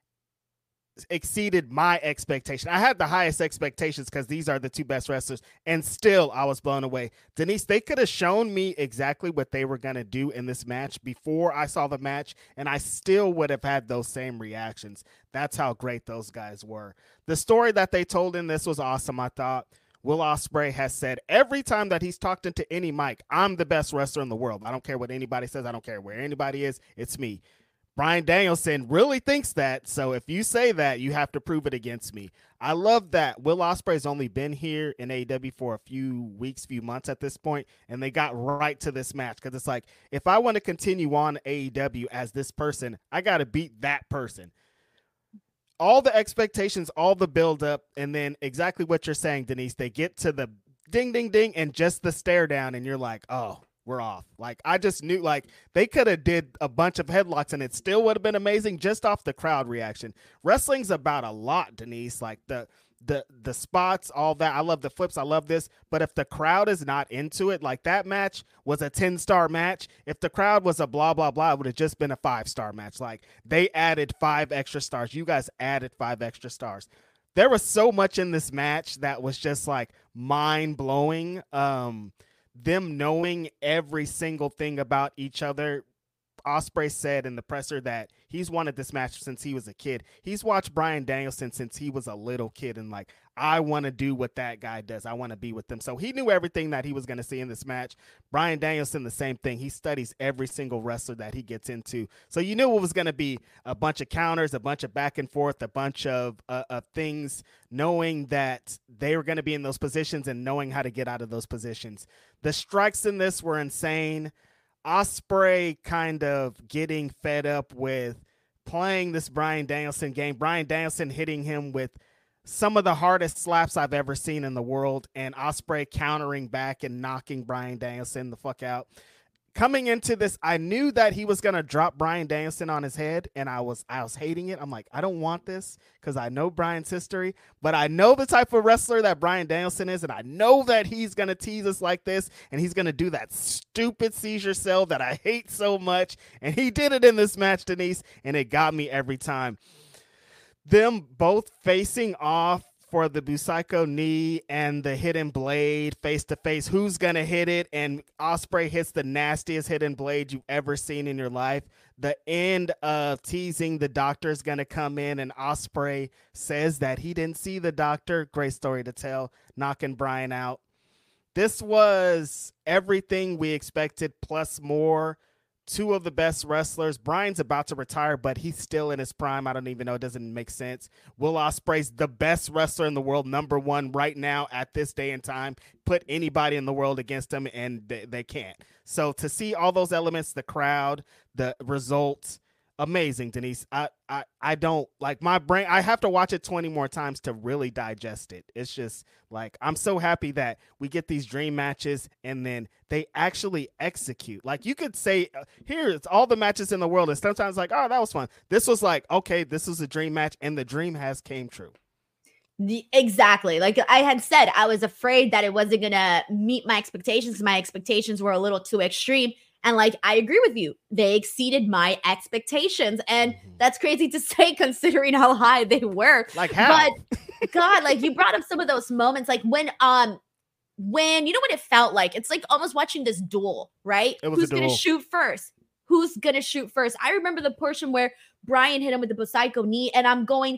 exceeded my expectation. I had the highest expectations because these are the 2 best wrestlers, and still I was blown away. Denise, they could have shown me exactly what they were going to do in this match before I saw the match, and I still would have had those same reactions. That's how great those guys were. The story that they told in this was awesome, I thought. Will Ospreay has said every time that he's talked into any mic, I'm the best wrestler in the world. I don't care what anybody says. I don't care where anybody is. It's me. Bryan Danielson really thinks that, so if you say that, you have to prove it against me. I love that Will Ospreay's only been here in AEW for a few weeks, few months at this point, and they got right to this match, because it's like, if I want to continue on AEW as this person, I got to beat that person. All the expectations, all the build-up, and then exactly what you're saying, Denise, they get to the ding, ding, ding, and just the stare down, and you're like, oh, we're off. Like, I just knew, like, they could have did a bunch of headlocks and it still would have been amazing just off the crowd reaction. Wrestling's about a lot, Denise. Like, the spots, all that. I love the flips. I love this. But if the crowd is not into it, like, that match was a 10-star match. If the crowd was a blah, blah, blah, it would have just been a 5-star match. Like, they added 5 extra stars. You guys added 5 extra stars. There was so much in this match that was just, like, mind-blowing. Them knowing every single thing about each other. Ospreay said in the presser that he's wanted this match since he was a kid. He's watched Bryan Danielson since he was a little kid, and like, I want to do what that guy does. I want to be with them. So he knew everything that he was going to see in this match. Bryan Danielson, the same thing. He studies every single wrestler that he gets into. So you knew it was going to be a bunch of counters, a bunch of back and forth, a bunch of things, knowing that they were going to be in those positions and knowing how to get out of those positions. The strikes in this were insane. Ospreay kind of getting fed up with playing this Bryan Danielson game. Bryan Danielson hitting him with some of the hardest slaps I've ever seen in the world, and Ospreay countering back and knocking Bryan Danielson the fuck out. coming into this, I knew that he was gonna drop Bryan Danielson on his head, and I was hating it. I'm like, I don't want this because I know Bryan's history, but I know the type of wrestler that Bryan Danielson is, and I know that he's gonna tease us like this, and he's gonna do that stupid seizure cell that I hate so much, and he did it in this match, Denise, and it got me every time. Them both facing off for the Busaiku knee and the hidden blade face to face. Who's going to hit it? And Ospreay hits the nastiest hidden blade you've ever seen in your life. The end of teasing the doctor is going to come in, and Ospreay says that he didn't see the doctor. Great story to tell, knocking Bryan out. This was everything we expected plus more. Two of the best wrestlers. Bryan's about to retire, but he's still in his prime. I don't even know. It doesn't make sense. Will Ospreay's the best wrestler in the world, #1 right now at this day and time. Put anybody in the world against him, and they can't. So to see all those elements, the crowd, the results, amazing, Denise. I don't like my brain. I have to watch it 20 more times to really digest it. It's just like, I'm so happy that we get these dream matches and then they actually execute. Like, you could say, here's all the matches in the world. And sometimes like, oh, that was fun. This was like, okay, this was a dream match, and the dream has came true. Exactly. Like I had said, I was afraid that it wasn't going to meet my expectations because my expectations were a little too extreme. And like, I agree with you. They exceeded my expectations. And that's crazy to say considering how high they were. Like how? But God, like you brought up some of those moments, like when you know what it felt like? It's like almost watching this duel, right? Who's going to shoot first? Who's going to shoot first? I remember the portion where Bryan hit him with the Busaiku knee, and I'm going,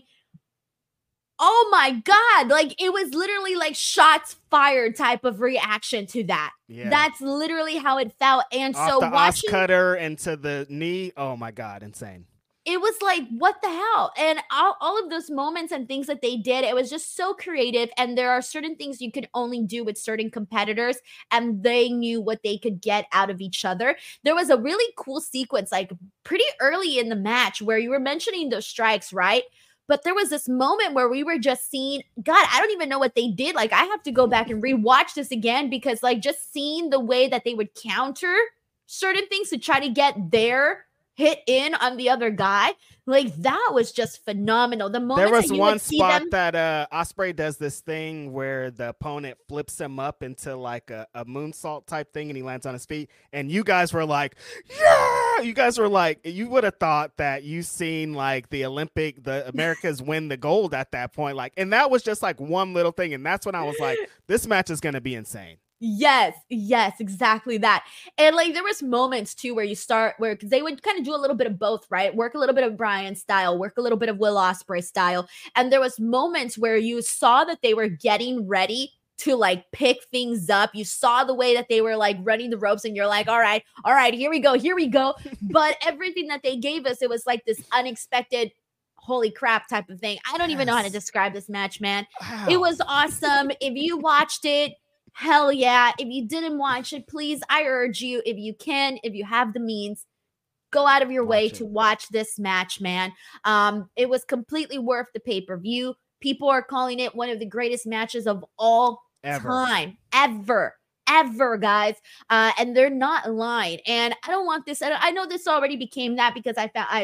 oh my God, like it was literally like shots fired type of reaction to that. Yeah. That's literally how it felt. And off so the watching cutter into the knee, oh my God, insane. It was like, what the hell? And all of those moments and things that they did, it was just so creative. And there are certain things you can only do with certain competitors, and they knew what they could get out of each other. There was a really cool sequence, like pretty early in the match, where you were mentioning those strikes, right? But there was this moment where we were just seeing, God, I don't even know what they did. Like, I have to go back and rewatch this again, because like just seeing the way that they would counter certain things to try to get their hit in on the other guy, like that was just phenomenal. The moment there was one spot that Ospreay does this thing where the opponent flips him up into like a moonsault type thing, and he lands on his feet, and you guys were like, yeah, you guys were like, you would have thought that you seen like the Americas win the gold at that point, like, and that was just like one little thing, and that's when I was like, this match is gonna be insane. Yes, exactly that. And like there was moments too where because they would kind of do a little bit of both, right? Work a little bit of Bryan style, work a little bit of Will Ospreay style. And there was moments where you saw that they were getting ready to like pick things up. You saw the way that they were like running the ropes, and you're like, all right, here we go. But everything that they gave us, it was like this unexpected holy crap type of thing. I don't even know how to describe this match, man. Wow. It was awesome. If you watched it, hell yeah. If you didn't watch it, please, I urge you, if you can, if you have the means, go out of your way to watch this match, man. It was completely worth the pay-per-view. People are calling it one of the greatest matches of all time. Ever, guys. And they're not lying. And I don't want this. I know this already became that because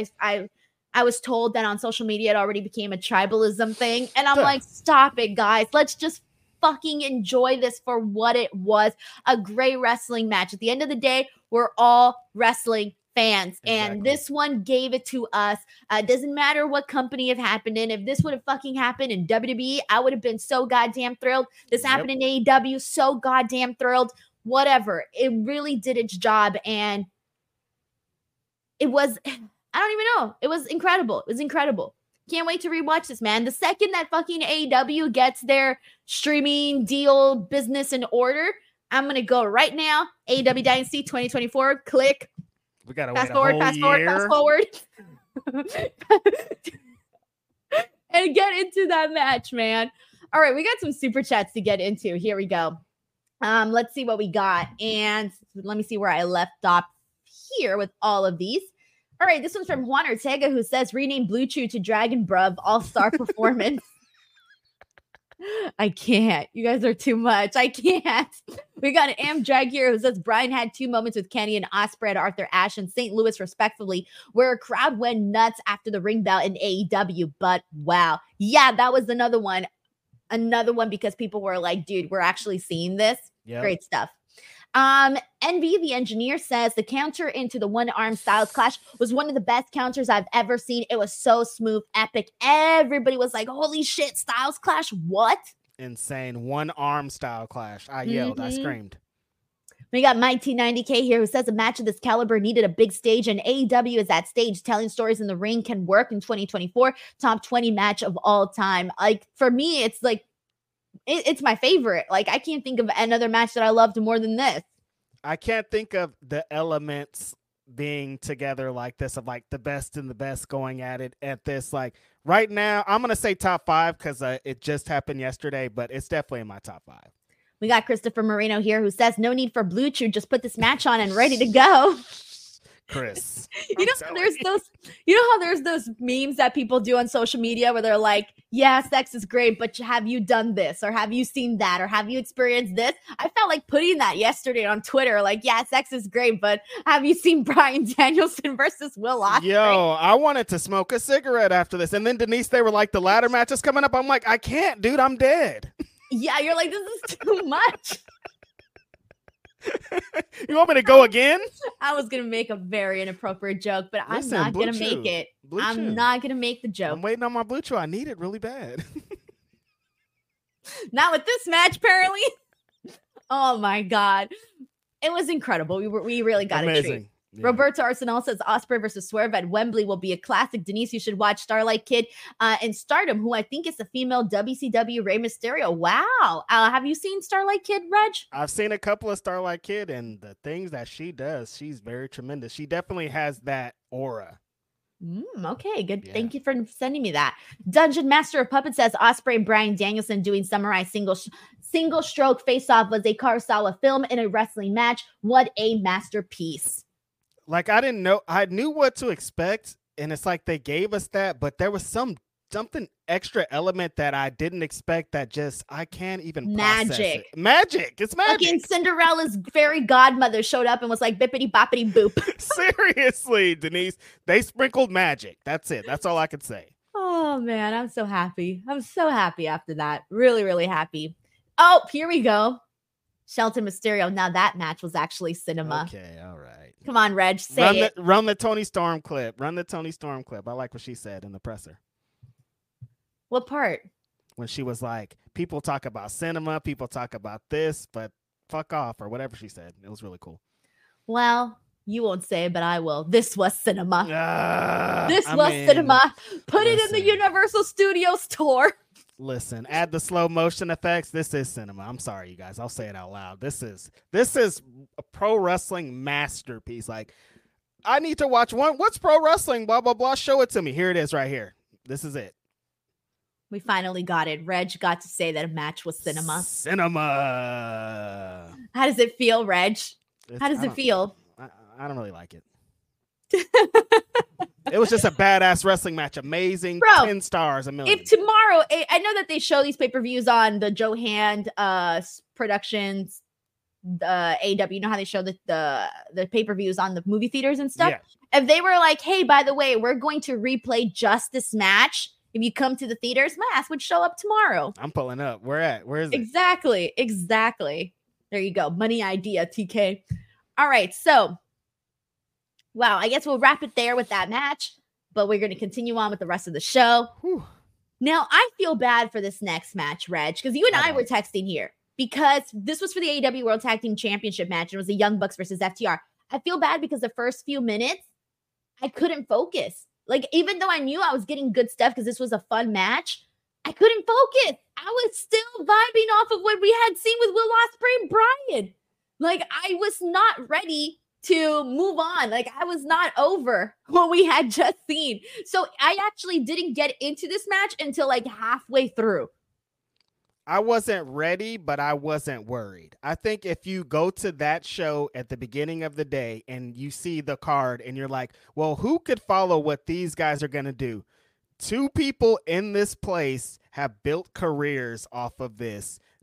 I was told that on social media it already became a tribalism thing. And I'm like, stop it, guys. Let's just fucking enjoy this for what it was. A great wrestling match. At the end of the day, we're all wrestling fans. Exactly. And this one gave it to us. It doesn't matter what company it happened in. If this would have fucking happened in WWE, I would have been so goddamn thrilled. This happened in AEW, so goddamn thrilled. Whatever. It really did its job. And it was, I don't even know. It was incredible. It was incredible. Can't wait to rewatch this, man. The second that fucking AEW gets their streaming deal business in order, I'm going to go right now. AEW Dynasty 2024. Click. We got to wait fast forward. And get into that match, man. All right, we got some super chats to get into. Here we go. Let's see what we got. And let me see where I left off here with all of these. All right, this one's from Juan Ortega, who says, rename Blue Chew to Dragon Bruv, all-star performance. I can't. You guys are too much. I can't. We got an Amdrag here who says Brian had 2 moments with Kenny and Ospreay at Arthur Ashe and St. Louis, respectively, where a crowd went nuts after the ring bell in AEW. But wow. Yeah, that was another one. Another one because people were like, dude, we're actually seeing this. Yep. Great stuff. Envy the engineer says the counter into the one-arm Styles Clash was one of the best counters I've ever seen. It was so smooth, epic. Everybody was like, holy shit, Styles Clash, what? Insane. One-arm style clash. I yelled. I screamed. We got Mike T90K here who says a match of this caliber needed a big stage, and AEW is that stage. Telling stories in the ring can work in 2024. Top 20 match of all time. Like, for me, it's like, it's my favorite. Like, I can't think of another match that I loved more than this. I can't think of the elements being together like this, of like the best and the best going at it at this. Like right now, I'm going to say top 5 because it just happened yesterday, but it's definitely in my top 5. We got Christopher Moreno here who says no need for Blue Chew. Just put this match on and ready to go. Chris, you know how there's those memes that people do on social media where they're like, yeah, sex is great, but have you done this, or have you seen that, or have you experienced this? I felt like putting that yesterday on Twitter, like, yeah, sex is great, but have you seen Bryan Danielson versus Will Ospreay? Yo, I wanted to smoke a cigarette after this, and then Denise, they were like, the ladder match is coming up. I'm like, I can't, dude, I'm dead. Yeah, you're like, this is too much. You want me to go again? I was going to make a very inappropriate joke, but I'm not going to make it. I'm not going to make the joke. I'm waiting on my Blue Chew. I need it really bad. Not with this match, apparently. Oh, my God. It was incredible. We really got a treat. Yeah. Roberto Arsenal says Ospreay versus Swerve at Wembley will be a classic. Denise, you should watch Starlight Kid and Stardom, who I think is the female WCW Rey Mysterio. Wow. Have you seen Starlight Kid, Reg? I've seen a couple of Starlight Kid, and the things that she does, she's very tremendous. She definitely has that aura. Okay, good. Yeah. Thank you for sending me that. Dungeon Master of Puppets says Ospreay and Bryan Danielson doing samurai single stroke face-off was a Kurosawa film in a wrestling match. What a masterpiece. Like, I didn't know, I knew what to expect, and it's like they gave us that, but there was something extra element that I didn't expect that just, I can't even process it. Magic. It's magic. Fucking Cinderella's fairy godmother showed up and was like, bippity boppity boop. Seriously, Denise, they sprinkled magic. That's it. That's all I could say. Oh, man, I'm so happy. I'm so happy after that. Really, really happy. Oh, here we go. Shelton Mysterio. Now that match was actually cinema. Okay, all right. Come on, Reg, say it. Run the Tony Storm clip. Run the Tony Storm clip. I like what she said in the presser. What part? When she was like, people talk about cinema, people talk about this, but fuck off, or whatever she said. It was really cool. Well, you won't say it, but I will. This was cinema. Cinema. Put it in the Universal Studios store. Listen, add the slow motion effects. This is cinema. I'm sorry, you guys. I'll say it out loud. This is a pro wrestling masterpiece. Like, I need to watch one. What's pro wrestling? Blah, blah, blah. Show it to me. Here it is right here. This is it. We finally got it. Reg got to say that a match was cinema. Cinema. How does it feel, Reg? How does it feel? I don't really like it. It was just a badass wrestling match. Amazing. Bro, 10 stars, a million. If tomorrow, I know that they show these pay-per-views on the Joe Hand Productions, the AEW, you know how they show the pay-per-views on the movie theaters and stuff? Yeah. If they were like, hey, by the way, we're going to replay just this match. If you come to the theaters, my ass would show up tomorrow. I'm pulling up. Where is it? Exactly. There you go. Money idea, TK. All right, so wow, I guess we'll wrap it there with that match, but we're going to continue on with the rest of the show. Whew. Now, I feel bad for this next match, Reg, because you and I were texting here because this was for the AEW World Tag Team Championship match. And it was the Young Bucks versus FTR. I feel bad because the first few minutes, I couldn't focus. Like, even though I knew I was getting good stuff because this was a fun match, I couldn't focus. I was still vibing off of what we had seen with Will Ospreay and Bryan. Like, I was not ready to move on. Like, I was not over what we had just seen. So I actually didn't get into this match until like halfway through. I wasn't ready, but I wasn't worried. I think if you go to that show at the beginning of the day and you see the card and you're like, well, who could follow what these guys are going to do? 2 people in this place have built careers off of this.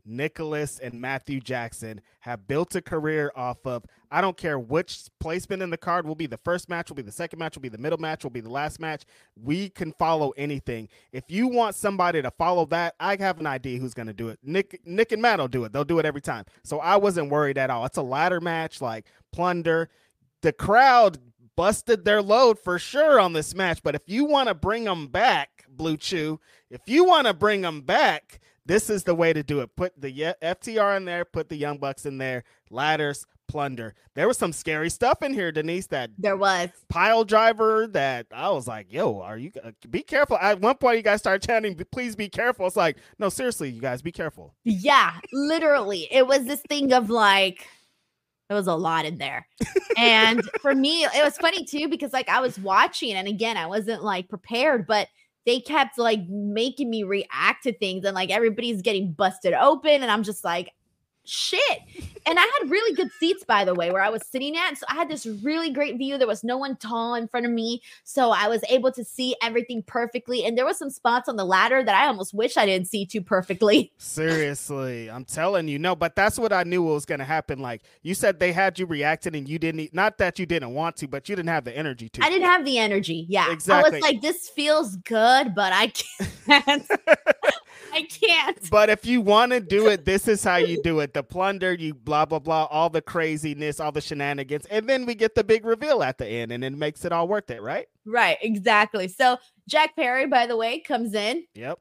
Nicholas and Matthew Jackson have built a career off of, I don't care which placement in the card will be the first match, will be the second match, will be the middle match, will be the last match. We can follow anything. If you want somebody to follow that, I have an idea who's going to do it. Nick and Matt will do it. They'll do it every time. So I wasn't worried at all. It's a ladder match, like Plunder. The crowd busted their load for sure on this match. But if you want to bring them back, Blue Chew, if you want to bring them back, this is the way to do it. Put the FTR in there, put the Young Bucks in there, ladders, Plunder. There was some scary stuff in here, Denise, that there was pile driver that I was like, yo, are you be careful. At one point you guys started chanting, please be careful. It's like, no, seriously, you guys be careful. Yeah, literally. It was this thing of like, there was a lot in there. And for me, it was funny too, because like I was watching, and again, I wasn't like prepared, but they kept like making me react to things, and like everybody's getting busted open, and I'm just like, shit. And I had really good seats, by the way, where I was sitting at. So I had this really great view. There was no one tall in front of me. So I was able to see everything perfectly. And there was some spots on the ladder that I almost wish I didn't see too perfectly. Seriously, I'm telling you. No, but that's what I knew was going to happen. Like you said, they had you reacting and you didn't, not that you didn't want to, but you didn't have the energy to. I didn't have the energy. Yeah. Exactly. I was like, this feels good, but I can't. I can't. But if you want to do it, this is how you do it. The Plunder, you blah, blah, blah, all the craziness, all the shenanigans. And then we get the big reveal at the end, and it makes it all worth it, right? Right, exactly. So Jack Perry, by the way, comes in. Yep.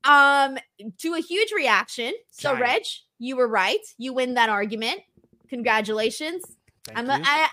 To a huge reaction. So Giant. Reg, you were right. You win that argument. Congratulations. I'm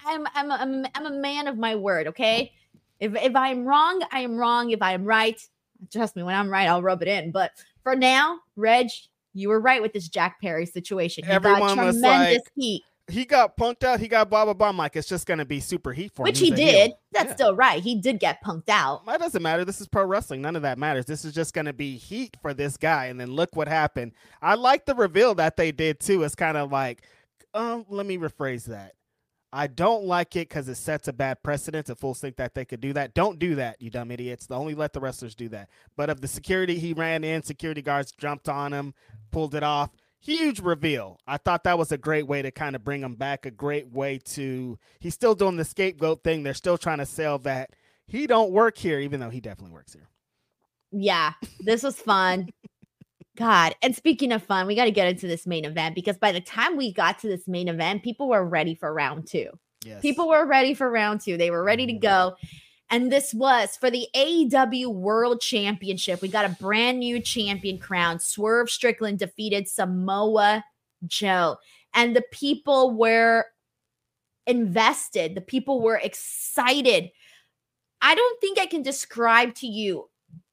a man of my word, okay? If I'm wrong, I am wrong. If I am right, trust me, when I'm right, I'll rub it in. But for now, Reg, you were right with this Jack Perry situation. He Everyone got was tremendous like, heat. He got punked out. He got blah, blah, blah. I'm like, it's just going to be super heat for him. Which He's he a did. heel. That's still right. He did get punked out. That doesn't matter. This is pro wrestling. None of that matters. This is just going to be heat for this guy. And then look what happened. I like the reveal that they did, too. It's kind of like, let me rephrase that. I don't like it because it sets a bad precedent. At Full Sync that they could do that. Don't do that, you dumb idiots. Only let the wrestlers do that. But of the security, he ran in. Security guards jumped on him, pulled it off. Huge reveal. I thought that was a great way to kind of bring him back. A great way to. He's still doing the scapegoat thing. They're still trying to sell that he don't work here, even though he definitely works here. Yeah, this was fun. God. And speaking of fun, we got to get into this main event, because by the time we got to this main event, people were ready for round two. Yes. People were ready for round two. They were ready to go. And this was for the AEW World Championship. We got a brand new champion crowned. Swerve Strickland defeated Samoa Joe. And the people were invested. The people were excited. I don't think I can describe to you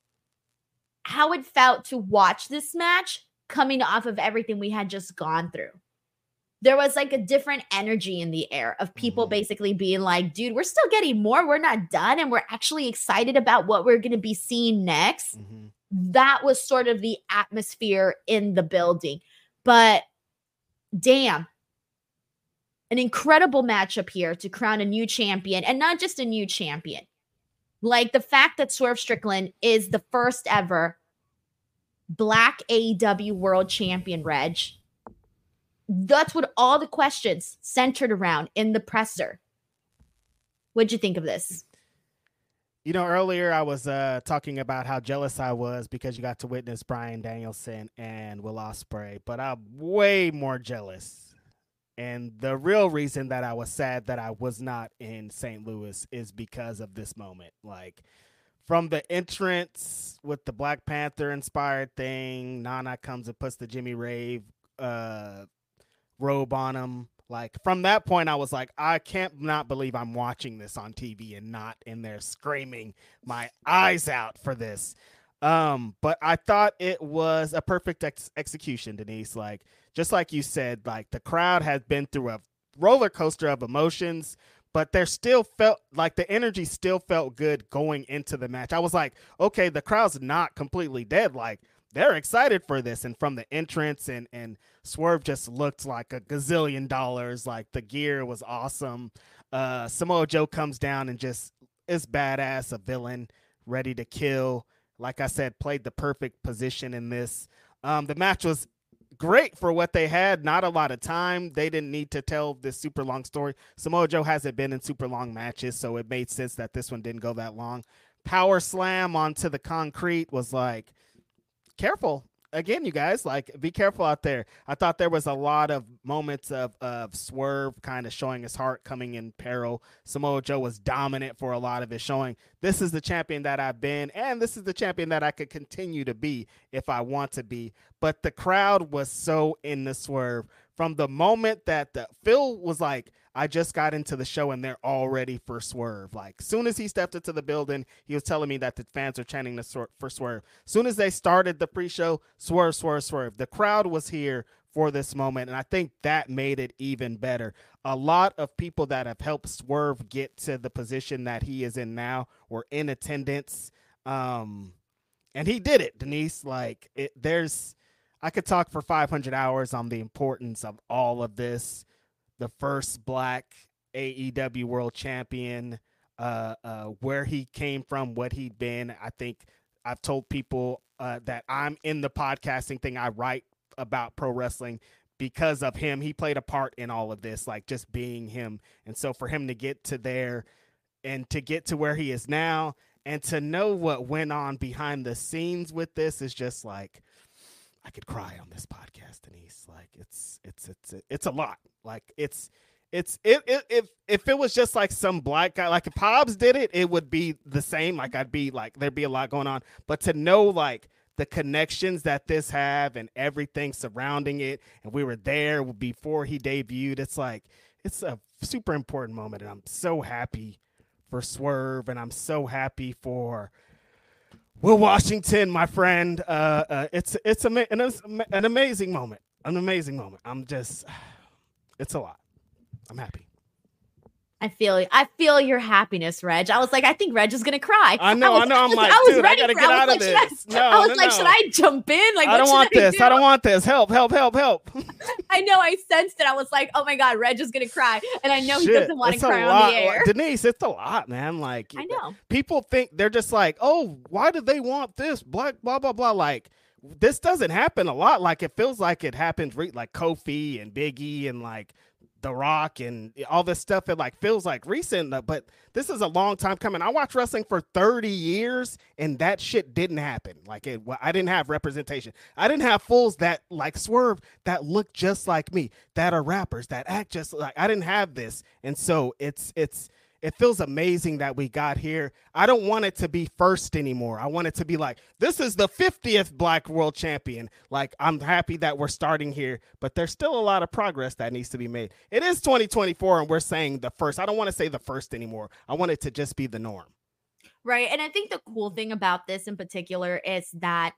how it felt to watch this match coming off of everything we had just gone through. There was like a different energy in the air of people basically being like, dude, we're still getting more. We're not done. And we're actually excited about what we're going to be seeing next. That was sort of the atmosphere in the building. But damn, an incredible matchup here to crown a new champion, and not just a new champion. Like the fact that Swerve Strickland is the first ever Black AEW World Champion, Reg. That's what all the questions centered around in the presser. What'd you think of this? You know, earlier I was talking about how jealous I was because you got to witness Bryan Danielson and Will Ospreay, but I'm way more jealous. And the real reason that I was sad that I was not in St. Louis is because of this moment. Like, from the entrance with the Black Panther inspired thing, Nana comes and puts the Jimmy Rave robe on him. Like, from that point, I was like, I can't not believe I'm watching this on TV and not in there screaming my eyes out for this. But I thought it was a perfect execution, Denise. Like, just like you said, like the crowd has been through a roller coaster of emotions, but there still felt like the energy still felt good going into the match. I was like, okay, the crowd's not completely dead. Like, they're excited for this. And from the entrance and Swerve just looked like a gazillion dollars. Like, the gear was awesome. Samoa Joe comes down and just is badass, a villain, ready to kill. Like I said, played the perfect position in this. The match was great for what they had. Not a lot of time. They didn't need to tell this super long story. Samoa Joe hasn't been in super long matches, so it made sense that this one didn't go that long. Power slam onto the concrete was like, careful. Again, you guys, like, be careful out there. I thought there was a lot of moments of Swerve kind of showing his heart, coming in peril. Samoa Joe was dominant for a lot of it, showing this is the champion that I've been, and this is the champion that I could continue to be if I want to be. But the crowd was so in the Swerve from the moment that Phil was like, I just got into the show and they're all ready for Swerve. Like, soon as he stepped into the building, he was telling me that the fans are chanting for Swerve. Soon as they started the pre-show, Swerve, Swerve, Swerve. The crowd was here for this moment, and I think that made it even better. A lot of people that have helped Swerve get to the position that he is in now were in attendance, and he did it, Denise. Like, I could talk for 500 hours on the importance of all of this. The first Black AEW World Champion, where he came from, what he'd been. I think I've told people that I'm in the podcasting thing. I write about pro wrestling because of him. He played a part in all of this, like just being him. And so for him to get to there and to get to where he is now and to know what went on behind the scenes with this is just like, I could cry on this podcast, Denise. Like, it's a lot. Like, if it was just like some black guy, like if Hobbs did it, it would be the same. Like, I'd be like, there'd be a lot going on. But to know like the connections that this have and everything surrounding it, and we were there before he debuted, it's like, it's a super important moment, and I'm so happy for Swerve, and I'm so happy for Will Washington, my friend. It's an amazing moment. An amazing moment. It's a lot. I'm happy. I feel your happiness, Reg. I was like, I think Reg is gonna cry. I know. I'm like, dude, I gotta get out of this. I was like, should I jump in? Like, I don't want this. I don't want this. Help. I know. I sensed it. I was like, oh my God, Reg is gonna cry, and I know he doesn't want to cry on the air. Denise, it's a lot, man. Like, I know people think they're just like, oh, why do they want this? Black, blah blah blah. Like, this doesn't happen a lot. Like, it feels like it happens like Kofi and Big E and like The Rock and all this stuff. It like feels like recent, but this is a long time coming. I watched wrestling for 30 years and that shit didn't happen. Like, I didn't have representation. I didn't have fools that like Swerve that look just like me, that are rappers, that act just like, I didn't have this. And so it feels amazing that we got here. I don't want it to be first anymore. I want it to be like, this is the 50th Black World Champion. Like, I'm happy that we're starting here, but there's still a lot of progress that needs to be made. It is 2024 and we're saying the first. I don't want to say the first anymore. I want it to just be the norm. Right. And I think the cool thing about this in particular is that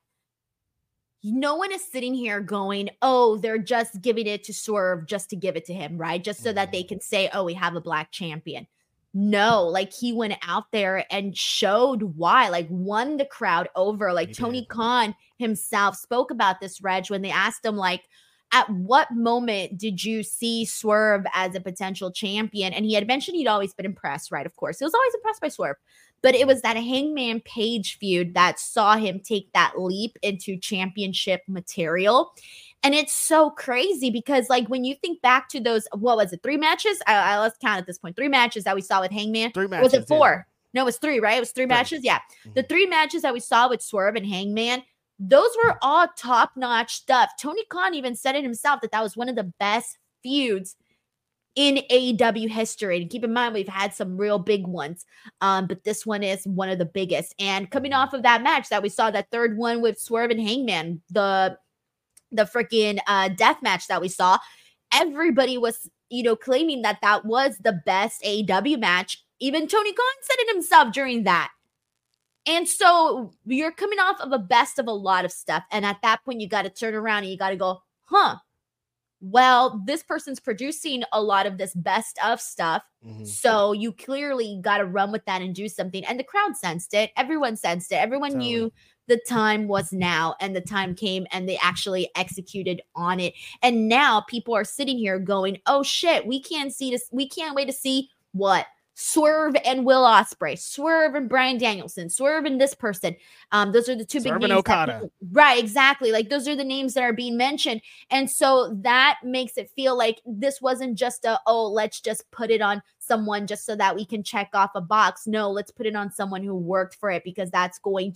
no one is sitting here going, oh, they're just giving it to Swerve just to give it to him, right? Just so that they can say, oh, we have a Black champion. No, like, he went out there and showed why, like, won the crowd over. Like, Tony Khan himself spoke about this, Reg, when they asked him, like, at what moment did you see Swerve as a potential champion? And he had mentioned he'd always been impressed, right? Of course, he was always impressed by Swerve. But it was that Hangman Page feud that saw him take that leap into championship material. And it's so crazy because, like, when you think back to those, what was it, 3 matches? Let's count at this point. 3 matches that we saw with Hangman. 3 matches. Was it 4? Yeah. No, it was 3, right? It was 3 matches. Yeah. Mm-hmm. The 3 matches that we saw with Swerve and Hangman, those were all top-notch stuff. Tony Khan even said it himself that was one of the best feuds in AEW history. And keep in mind, we've had some real big ones, but this one is one of the biggest. And coming off of that match that we saw, that 3rd one with Swerve and Hangman, the freaking death match that we saw, everybody was, claiming that was the best AEW match. Even Tony Khan said it himself during that. And so you're coming off of a best of a lot of stuff. And at that point, you got to turn around and you got to go, well, this person's producing a lot of this best of stuff. Mm-hmm. So you clearly got to run with that and do something. And the crowd sensed it. Everyone sensed it. Everyone knew the time was now, and the time came, and they actually executed on it. And now people are sitting here going, oh shit, we can't wait to see what Swerve and Will Ospreay, Swerve and Bryan Danielson, Swerve and this person. Those are the two big names. Okada. Right, exactly. Like those are the names that are being mentioned. And so that makes it feel like this wasn't just let's just put it on someone just so that we can check off a box. No, let's put it on someone who worked for it, because that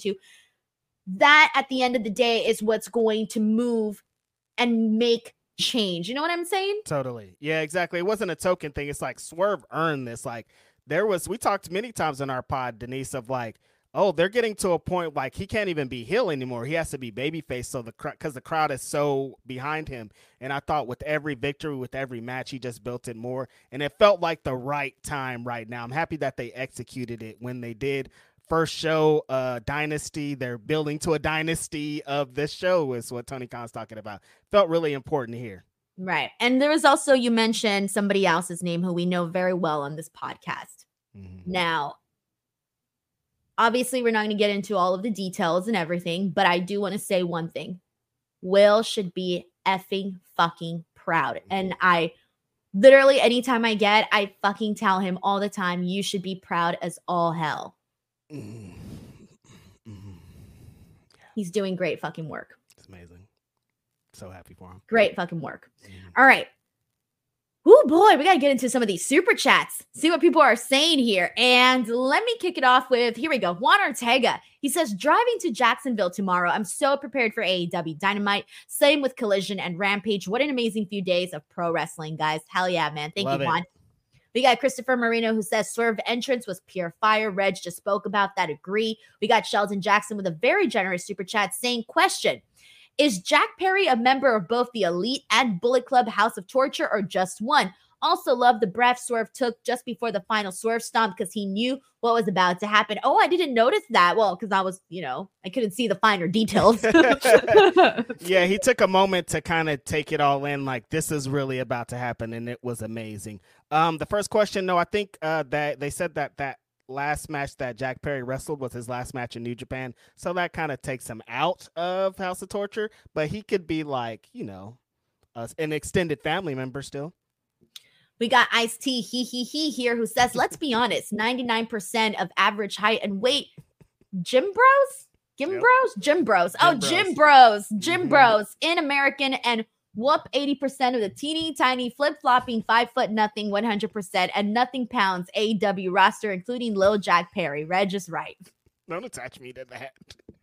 at the end of the day is what's going to move and make change. You know what I'm saying? Totally. Yeah, exactly. It wasn't a token thing. It's like Swerve earned this. Like we talked many times in our pod, Denise, of like, oh, they're getting to a point like he can't even be heel anymore. He has to be babyface. So because the crowd is so behind him. And I thought with every victory, with every match, he just built it more. And it felt like the right time right now. I'm happy that they executed it when they did. First show, dynasty. They're building to a dynasty of this show is what Tony Khan's talking about. Felt really important here. Right. And there was also, you mentioned somebody else's name who we know very well on this podcast. Mm-hmm. Now, obviously, we're not going to get into all of the details and everything, but I do want to say one thing. Will should be effing fucking proud. And I literally, anytime I fucking tell him all the time, you should be proud as all hell. Mm-hmm. Mm-hmm. He's doing great fucking work. It's amazing. So happy for him. Great fucking work. Mm-hmm. All right. Oh boy, we got to get into some of these super chats, see what people are saying here. And let me kick it off with, here we go, Juan Ortega. He says, driving to Jacksonville tomorrow. I'm so prepared for AEW Dynamite. Same with Collision and Rampage. What an amazing few days of pro wrestling, guys. Hell yeah, man. Thank you, Juan. We got Christopher Marino who says Swerve entrance was pure fire. Reg just spoke about that. Agree. We got Sheldon Jackson with a very generous super chat saying, question, is Jack Perry a member of both the Elite and Bullet Club House of Torture or just one? Also love the breath Swerve took just before the final Swerve stomp because he knew what was about to happen. Oh, I didn't notice that. Well, because I was, I couldn't see the finer details. Yeah, he took a moment to kind of take it all in, like this is really about to happen, and it was amazing. The first question, no, I think that they said that last match that Jack Perry wrestled was his last match in New Japan, so that kind of takes him out of House of Torture, but he could be like, an extended family member still. We got Ice-T, he here, who says, let's be honest, 99% of average height and weight, Gym Bros? Gym Bros in American and whoop 80% of the teeny tiny flip-flopping 5'0" 100% and nothing pounds AEW roster, including Lil Jack Perry. Reg is right. Don't attach me to that.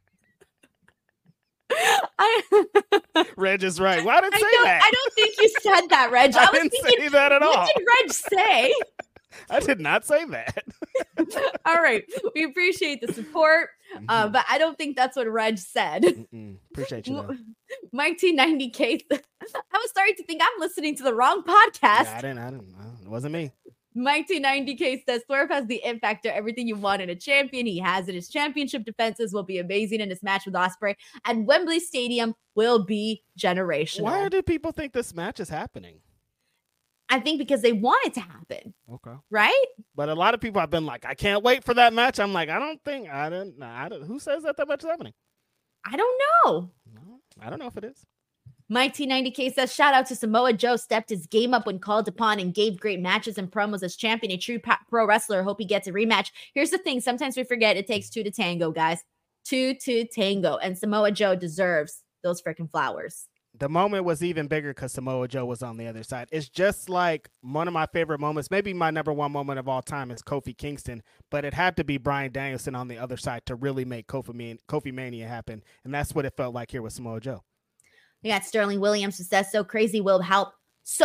Reg is right. Why did I say that? I don't think you said that, Reg. I didn't say that at all. What did Reg say? I did not say that. All right. We appreciate the support, but I don't think that's what Reg said. Appreciate you, though. Mike T90K. I was starting to think I'm listening to the wrong podcast. Yeah, I didn't. It wasn't me. Mike T90K says Swerve has the it factor, everything you want in a champion. He has it. His championship defenses will be amazing, and his match with Ospreay at Wembley Stadium will be generational. Why do people think this match is happening? I think because they want it to happen. Okay. Right? But a lot of people have been like, I can't wait for that match. I'm like, I don't. Who says that match is happening? I don't know. No, I don't know if it is. Mike T90K says, shout out to Samoa Joe, stepped his game up when called upon and gave great matches and promos as champion, a true pro wrestler. Hope he gets a rematch. Here's the thing. Sometimes we forget it takes two to tango, guys. Two to tango. And Samoa Joe deserves those freaking flowers. The moment was even bigger because Samoa Joe was on the other side. It's just like one of my favorite moments, maybe my number one moment of all time is Kofi Kingston, but it had to be Bryan Danielson on the other side to really make Kofi Mania happen. And that's what it felt like here with Samoa Joe. We got Sterling Williams who says, so crazy will help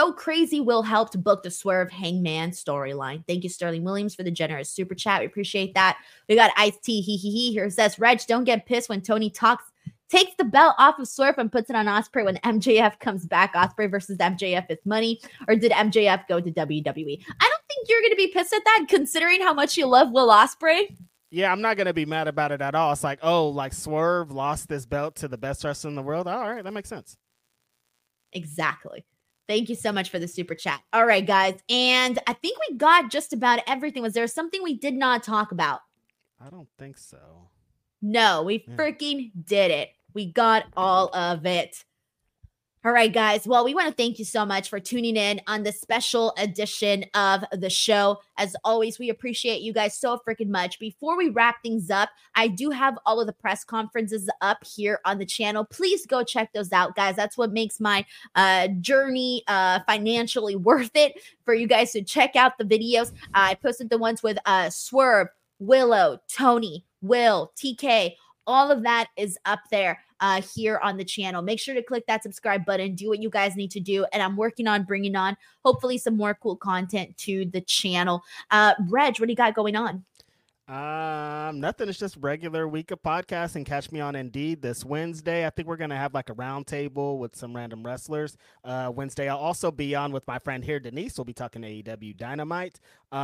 to book the Swerve Hangman storyline. Thank you, Sterling Williams, for the generous super chat. We appreciate that. We got Ice-T, he here who says, Reg, don't get pissed when Tony takes the belt off of Swerve and puts it on Ospreay when MJF comes back. Ospreay versus MJF is money. Or did MJF go to WWE? I don't think you're going to be pissed at that, considering how much you love Will Ospreay. Yeah, I'm not going to be mad about it at all. It's like, oh, like Swerve lost this belt to the best wrestler in the world. All right, that makes sense. Exactly. Thank you so much for the super chat. All right, guys. And I think we got just about everything. Was there something we did not talk about? I don't think so. No, we freaking did it. We got all of it. All right, guys. Well, we want to thank you so much for tuning in on this special edition of the show. As always, we appreciate you guys so freaking much. Before we wrap things up, I do have all of the press conferences up here on the channel. Please go check those out, guys. That's what makes my journey financially worth it for you guys to check out the videos. I posted the ones with Swerve, Willow, Tony, Will, TK. All of that is up there here on the channel. Make sure to click that subscribe button. Do what you guys need to do. And I'm working on bringing on hopefully some more cool content to the channel. Reg, what do you got going on? Nothing. It's just regular week of podcasting. Catch me on Indeed this Wednesday. I think we're going to have like a round table with some random wrestlers. Wednesday, I'll also be on with my friend here, Denise. We'll be talking AEW Dynamite.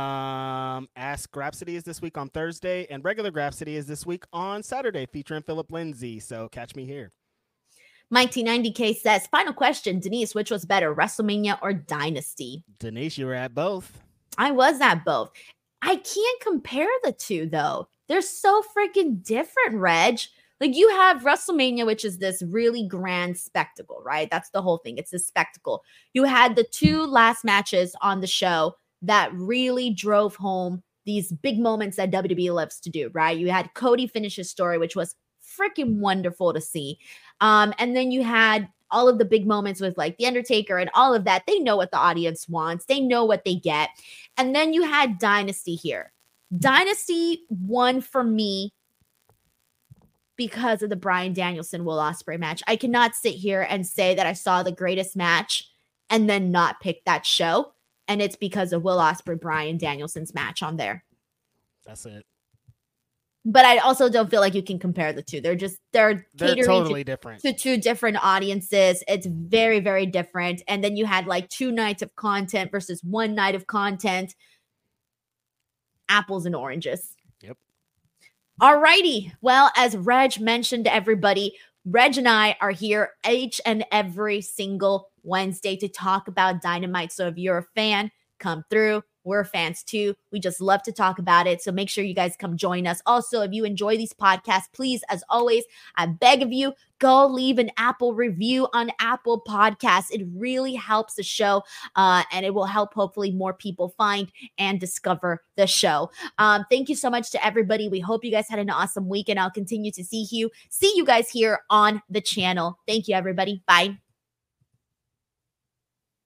Ask Grapsity is this week on Thursday, and regular Grapsity is this week on Saturday, featuring Philip Lindsay. So catch me here. Mike T90K says, final question, Denise, which was better, WrestleMania or Dynasty? Denise, you were at both. I was at both. I can't compare the two, though. They're so freaking different, Reg. Like, you have WrestleMania, which is this really grand spectacle, right? That's the whole thing. It's a spectacle. You had the two last matches on the show that really drove home these big moments that WWE loves to do, right? You had Cody finish his story, which was freaking wonderful to see. And then you had all of the big moments with like The Undertaker and all of that. They know what the audience wants. They know what they get. And then you had Dynasty here. Dynasty won for me because of the Bryan Danielson Will Ospreay match. I cannot sit here and say that I saw the greatest match and then not pick that show. And it's because of Will Ospreay, Bryan Danielson's match on there. That's it. But I also don't feel like you can compare the two. They're catering totally different to two different audiences. It's very, very different. And then you had like 2 nights of content versus 1 night of content. Apples and oranges. Yep. All righty. Well, as Reg mentioned to everybody, Reg and I are here each and every single Wednesday to talk about Dynamite. So if you're a fan, come through. We're fans too. We just love to talk about it. So make sure you guys come join us. Also, if you enjoy these podcasts, please, as always, I beg of you, go leave an Apple review on Apple Podcasts. It really helps the show, and it will help hopefully more people find and discover the show. Thank you so much to everybody. We hope you guys had an awesome week, and I'll continue to see you guys here on the channel. Thank you, everybody. Bye.